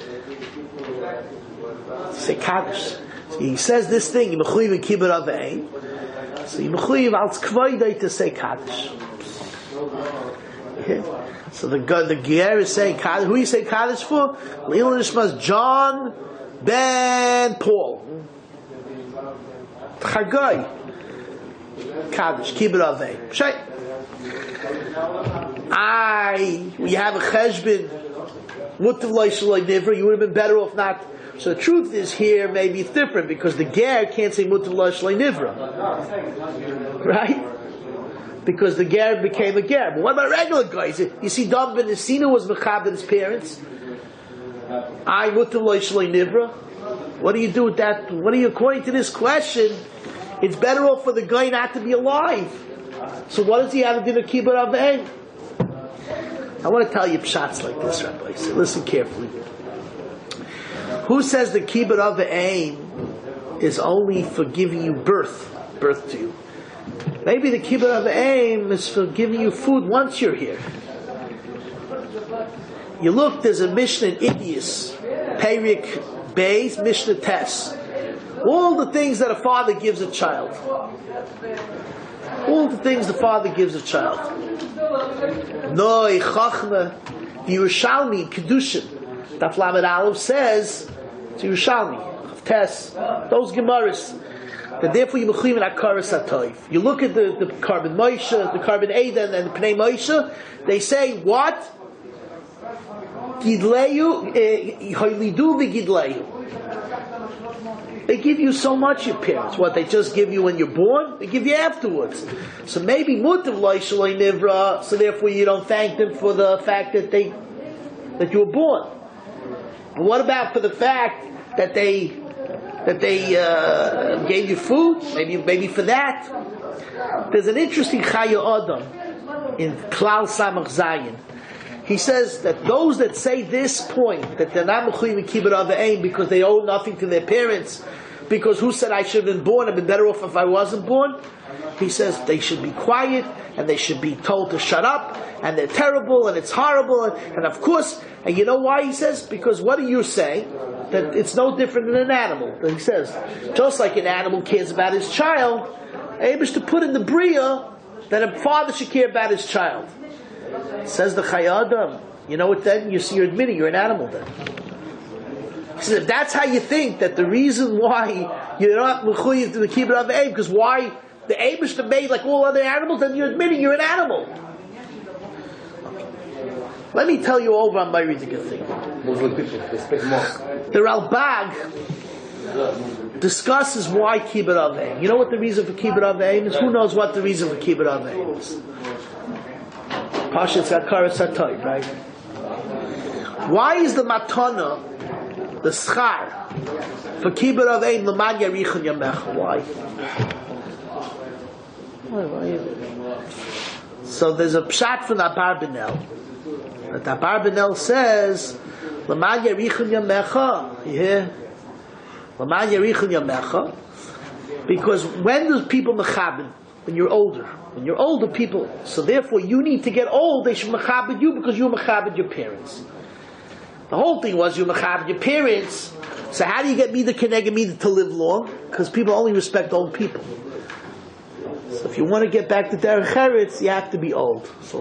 Say kaddish. So he says this thing, mechuyev in kibbud avim. So you mechuyev als kvaydai to say kaddish. Yeah. So the ger is saying kaddish. Who you say kaddish for? Leil Nishmas John Ben Paul. Chagai. Kaddish. Kibbud avim. Shay. We have a cheshbon. Mutav lo shaloi nivra. You would have been better off not. So the truth is here, maybe it's different, because the ger can't say mutav lo shaloi nivra. Right? Because the ger became a ger. But what about regular guys? You see, David ben Nesina was mechabed his parents. Mutav lo shaloi nivra. What do you do with that? According to this question, it's better off for the guy not to be alive. So what does he have to do with kibbud avim? I want to tell you pshatz like this, Rabbi. So listen carefully. Who says the kibbud avim is only for giving you birth to you? Maybe the kibbud avim is for giving you food once you're here. You look, there's a Mishnah in Idias, Perik Beis, Mishnah Tes. All the things that a father gives a child. All the things the father gives a child. Noi, Chachma, Yerushalmi, Kedushin. Daf Lamed Aleph says, it's Yerushalmi, Tes, those Gemaras, that therefore you mechuyev in hakaras hatayv. You look at the Karban Moshe, the Karban Eden, and the Pnei Moshe, they say, what? Gidleyu, Hoylidu v'gidleyu. They give you so much, your parents. What, they just give you when you're born? They give you afterwards. So maybe mutav lo shaloi nivra, so therefore you don't thank them for the fact that you were born. But what about for the fact that they gave you food? Maybe for that. There's an interesting Chaya Adam in Klal Samach Zayin. He says that those that say this point, that they're not mechuyev in kibbud avim because they owe nothing to their parents, because who said I should have been born? I've been better off if I wasn't born. He says they should be quiet and they should be told to shut up, and they're terrible and it's horrible, and of course, and you know why he says? Because what are you saying? That it's no different than an animal. He says, just like an animal cares about his child, Eibush to put in the bria that a father should care about his child. Says the Chaya Adam, you know what then? You're admitting you're an animal then. He says, if that's how you think, that the reason why you're not mechuyev to the kibbud avim, because why the Eibush made like all other animals, then you're admitting you're an animal. Let me tell you over on my reading a thing. The Ralbag discusses why kibbud avim. You know what the reason for kibbud avim is? Who knows what the reason for kibbud avim is? Pasha's hakaras hatayv, right? Why is the matana, the schar, for kibbud avim l'man yarichon yamecha? Why? So there's a pshat from the Abarbanel. That the Abarbanel says, l'man yarichon yamecha. Yeah, l'man yarichon yamecha. Because when do people mechaben? when you're older. When you're older, people, so therefore you need to get old, they should mechabed you because you mechabed your parents. The whole thing was you mechabed your parents. So how do you get Mida Keneged Mida to live long? Because people only respect old people. So if you want to get back to Derech Eretz, you have to be old. So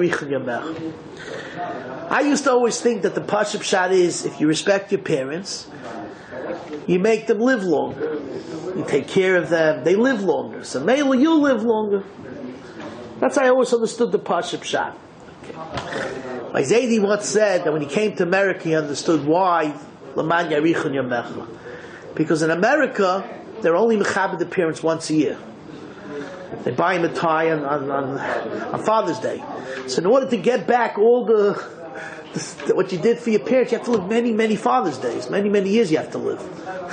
I used to always think that the Pashup Pshat is, if you respect your parents, you make them live longer. You take care of them, they live longer. So maybe you'll live longer. That's how I always understood the Pashup Pshat. My Zaidi once said that when he came to America, he understood why L'man Yarichon Yamecha. Because in America, they're only mechabed the parents once a year. They buy him a tie on Father's Day. So in order to get back all the what you did for your parents, you have to live many, many Father's Days. Many, many years you have to live.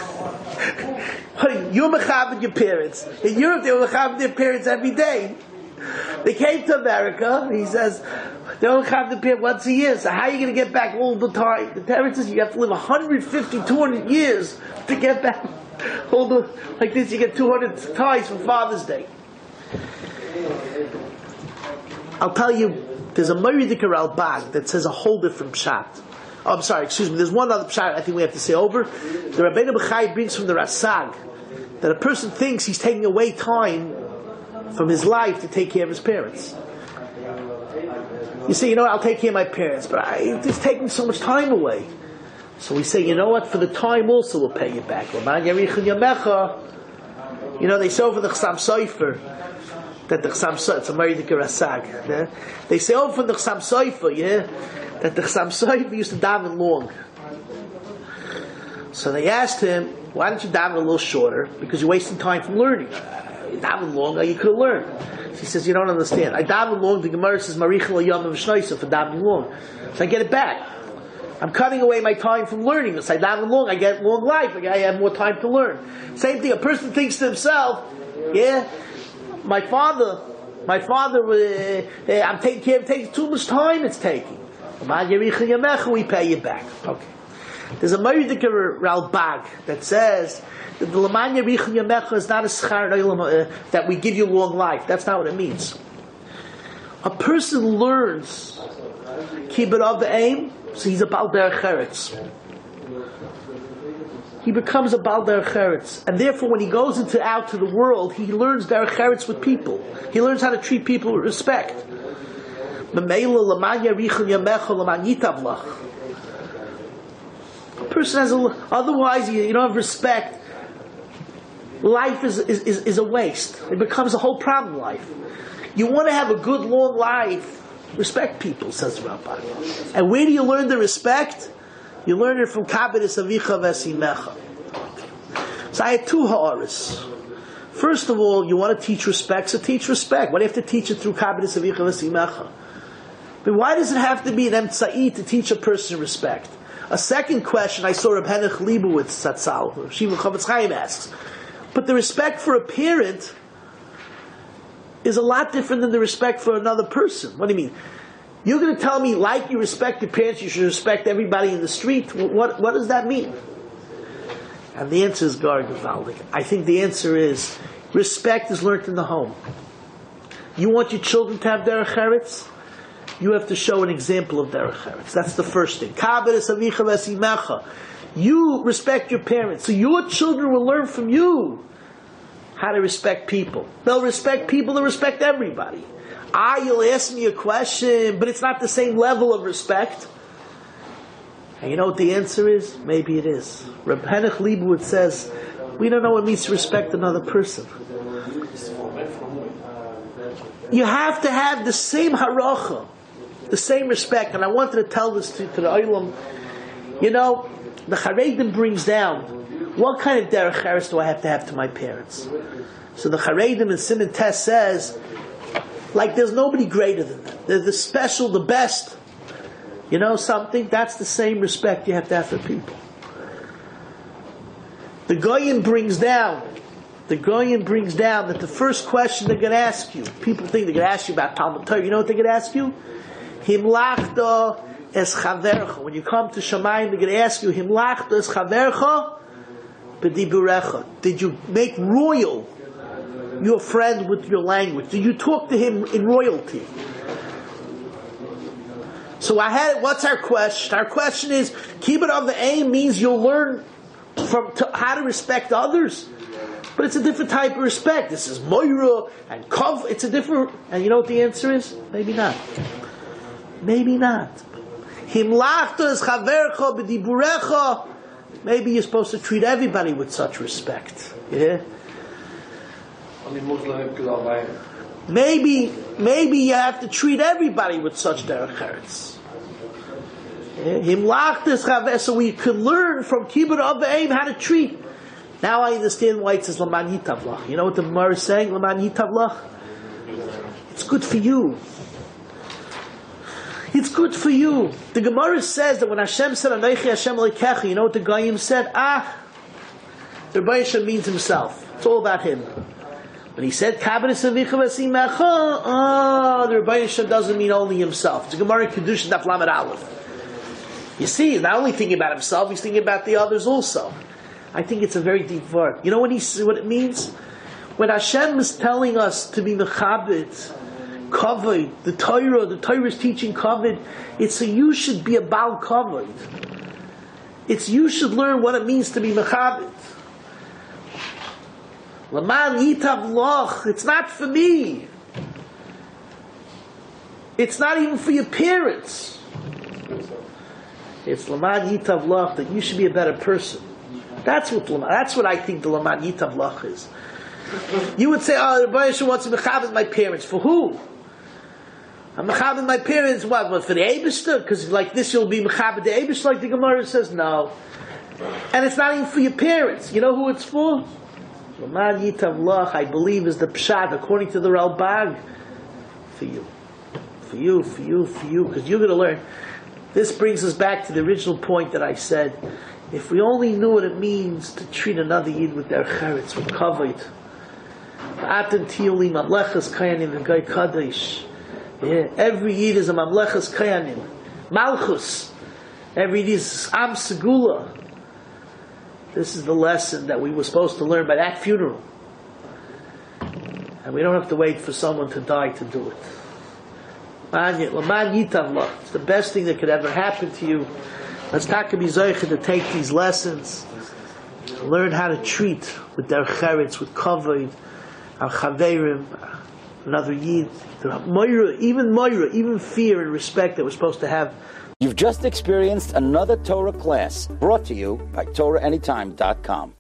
You're mechabed your parents. In Europe, they were mechabed their parents every day. They came to America, he says, they don't have the parents once a year, so how are you going to get back all the time? The parents says you have to live 150, 200 years to get back all the, like this, you get 200 ties for Father's Day. I'll tell you, there's a Meridikar al-Bag that says a whole different pshat. Oh, I'm sorry, excuse me, there's one other pshat I think we have to say over. The Rabbeinu B'chai brings from the Rasag that a person thinks he's taking away time from his life to take care of his parents. You say, I'll take care of my parents, but it's taking so much time away. So we say, for the time also we'll pay you back. They say over the Chsam Sofer, that the Chsam Sofer, it's a Meridikar Rasag. Yeah? They say over the Chsam Sofer, that the Chsam Sofer used to daven long. So they asked him, why don't you daven a little shorter? Because you're wasting time from learning. You daven longer, you could have learned. He says, you don't understand. I daven long, the Gemara says, Marichel Yom V'Shnoisa for davening long. So I get it back. I'm cutting away my time from learning this. I daven long, I get long life, I have more time to learn. Same thing, a person thinks to himself, my father, I'm taking care of, it takes too much time it's taking. We pay you back. Okay. There's a Meridikar Ralbag that says that the L'man Yarichon Yamecha is not a schar that we give you long life. That's not what it means. A person learns kibbut of the aim, so he's a Bal Derech Eretz. He becomes a Bal Derech Eretz, and therefore when he goes out to the world, he learns Derech Eretz with people. He learns how to treat people with respect. L'man Yarichon Yamecha L'man Yitav Lach. A person has otherwise you don't have respect. Life is a waste. It becomes a whole problem in life. You want to have a good long life, respect people, says the Rabbah. And where do you learn the respect? You learn it from Kabbalas Avicha Vesimecha. So I had two ha'aris. First of all, you want to teach respect, so teach respect. Why do you have to teach it through Kabbalas Avicha Vesimecha? But why does it have to be an emtzai to teach a person respect? A second question I saw Reb Henoch Leibowitz Zatzal, Shimon Chavetz Chaim asks, but the respect for a parent is a lot different than the respect for another person. What do you mean? You're going to tell me, like you respect your parents, you should respect everybody in the street? What does that mean? And the answer is Gar Gevaldik. I think the answer is, respect is learned in the home. You want your children to have Derech Eretz? You have to show an example of Derech Eretz. That's the first thing. Kabbalas Avicha Vesimecha. You respect your parents, so your children will learn from you how to respect people. They'll respect people, they'll respect everybody. You'll ask me a question, but it's not the same level of respect. And you know what the answer is? Maybe it is. Reb Henoch Leibowitz says, we don't know what it means to respect another person. You have to have the same haracha, the same respect. And I wanted to tell this to the Olam. The Charedim brings down, what kind of Derech Eretz do I have to my parents? So the Charedim in Siman Tes says, like there's nobody greater than them. They're the special, the best. Something? That's the same respect you have to have for people. The Goyim brings down that the first question they're going to ask you, people think they're going to ask you about Talmud Torah. You know what they're going to ask you? Himlachta es chavercha. When you come to Shamayim, they're going to ask you, Himlachta es chavercha b'diburecha. Did you make royal your friend with your language? Do you talk to him in royalty? So what's our question? Our question is, kibbud of the aim means you'll learn how to respect others. But it's a different type of respect. This is moira and kov. It's a different, and you know what the answer is? Maybe not. Maybe not. Himlachta is chavercha b'diburecha. Maybe you're supposed to treat everybody with such respect. Yeah? Maybe you have to treat everybody with such derech eretz. Himlachta is chavercha. So we could learn from kibbud of the aim how to treat. Now I understand why it says Laman Yitavlach. You know what the Gemara is saying? Laman Yitavlach? It's good for you. It's good for you. The Gemara says that when Hashem said Anochi Hashem Elokecha, you know what the Goyim said? The Rebbe Yisrael means himself. It's all about him. When he said Kabbanis Avicha V'Simecha, the Rebbe Yisrael doesn't mean only himself. It's a Gemara in Kedusha Daf Lamed Aleph. You see, he's not only thinking about himself, he's thinking about the others also. I think it's a very deep word. You know what it means? When Hashem is telling us to be mechabed, kavod, the Torah is teaching kavod, it's so you should be a bal kavod. It's you should learn what it means to be mechabed. Laman yitav loch, it's not for me. It's not even for your parents. It's Laman yitav loch, that you should be a better person. That's what I think the Laman Yitavlach is. You would say, the Rebbe Yisrael wants to mechabed my parents. For who? I'm mechabed my parents, what for the Eibishter? Because like this you'll be mechabed the Eibishter, like the Gemara says? No. And it's not even for your parents. You know who it's for? Laman Yitavlach, I believe, is the Pshat, according to the Ralbag. For you. For you, because you're going to learn. This brings us back to the original point that I said. If we only knew what it means to treat another Yid with their cheretz, with kavod. Every Yid is a mamlechas kayanim. Malchus. Every Yid is am segula. This is the lesson that we were supposed to learn by that funeral. And we don't have to wait for someone to die to do it. It's the best thing that could ever happen to you. Let's take to take these lessons, learn how to treat with their cheretz, with kavod, our chaverim, another yid, even fear and respect that we're supposed to have. You've just experienced another Torah class brought to you by TorahAnytime.com.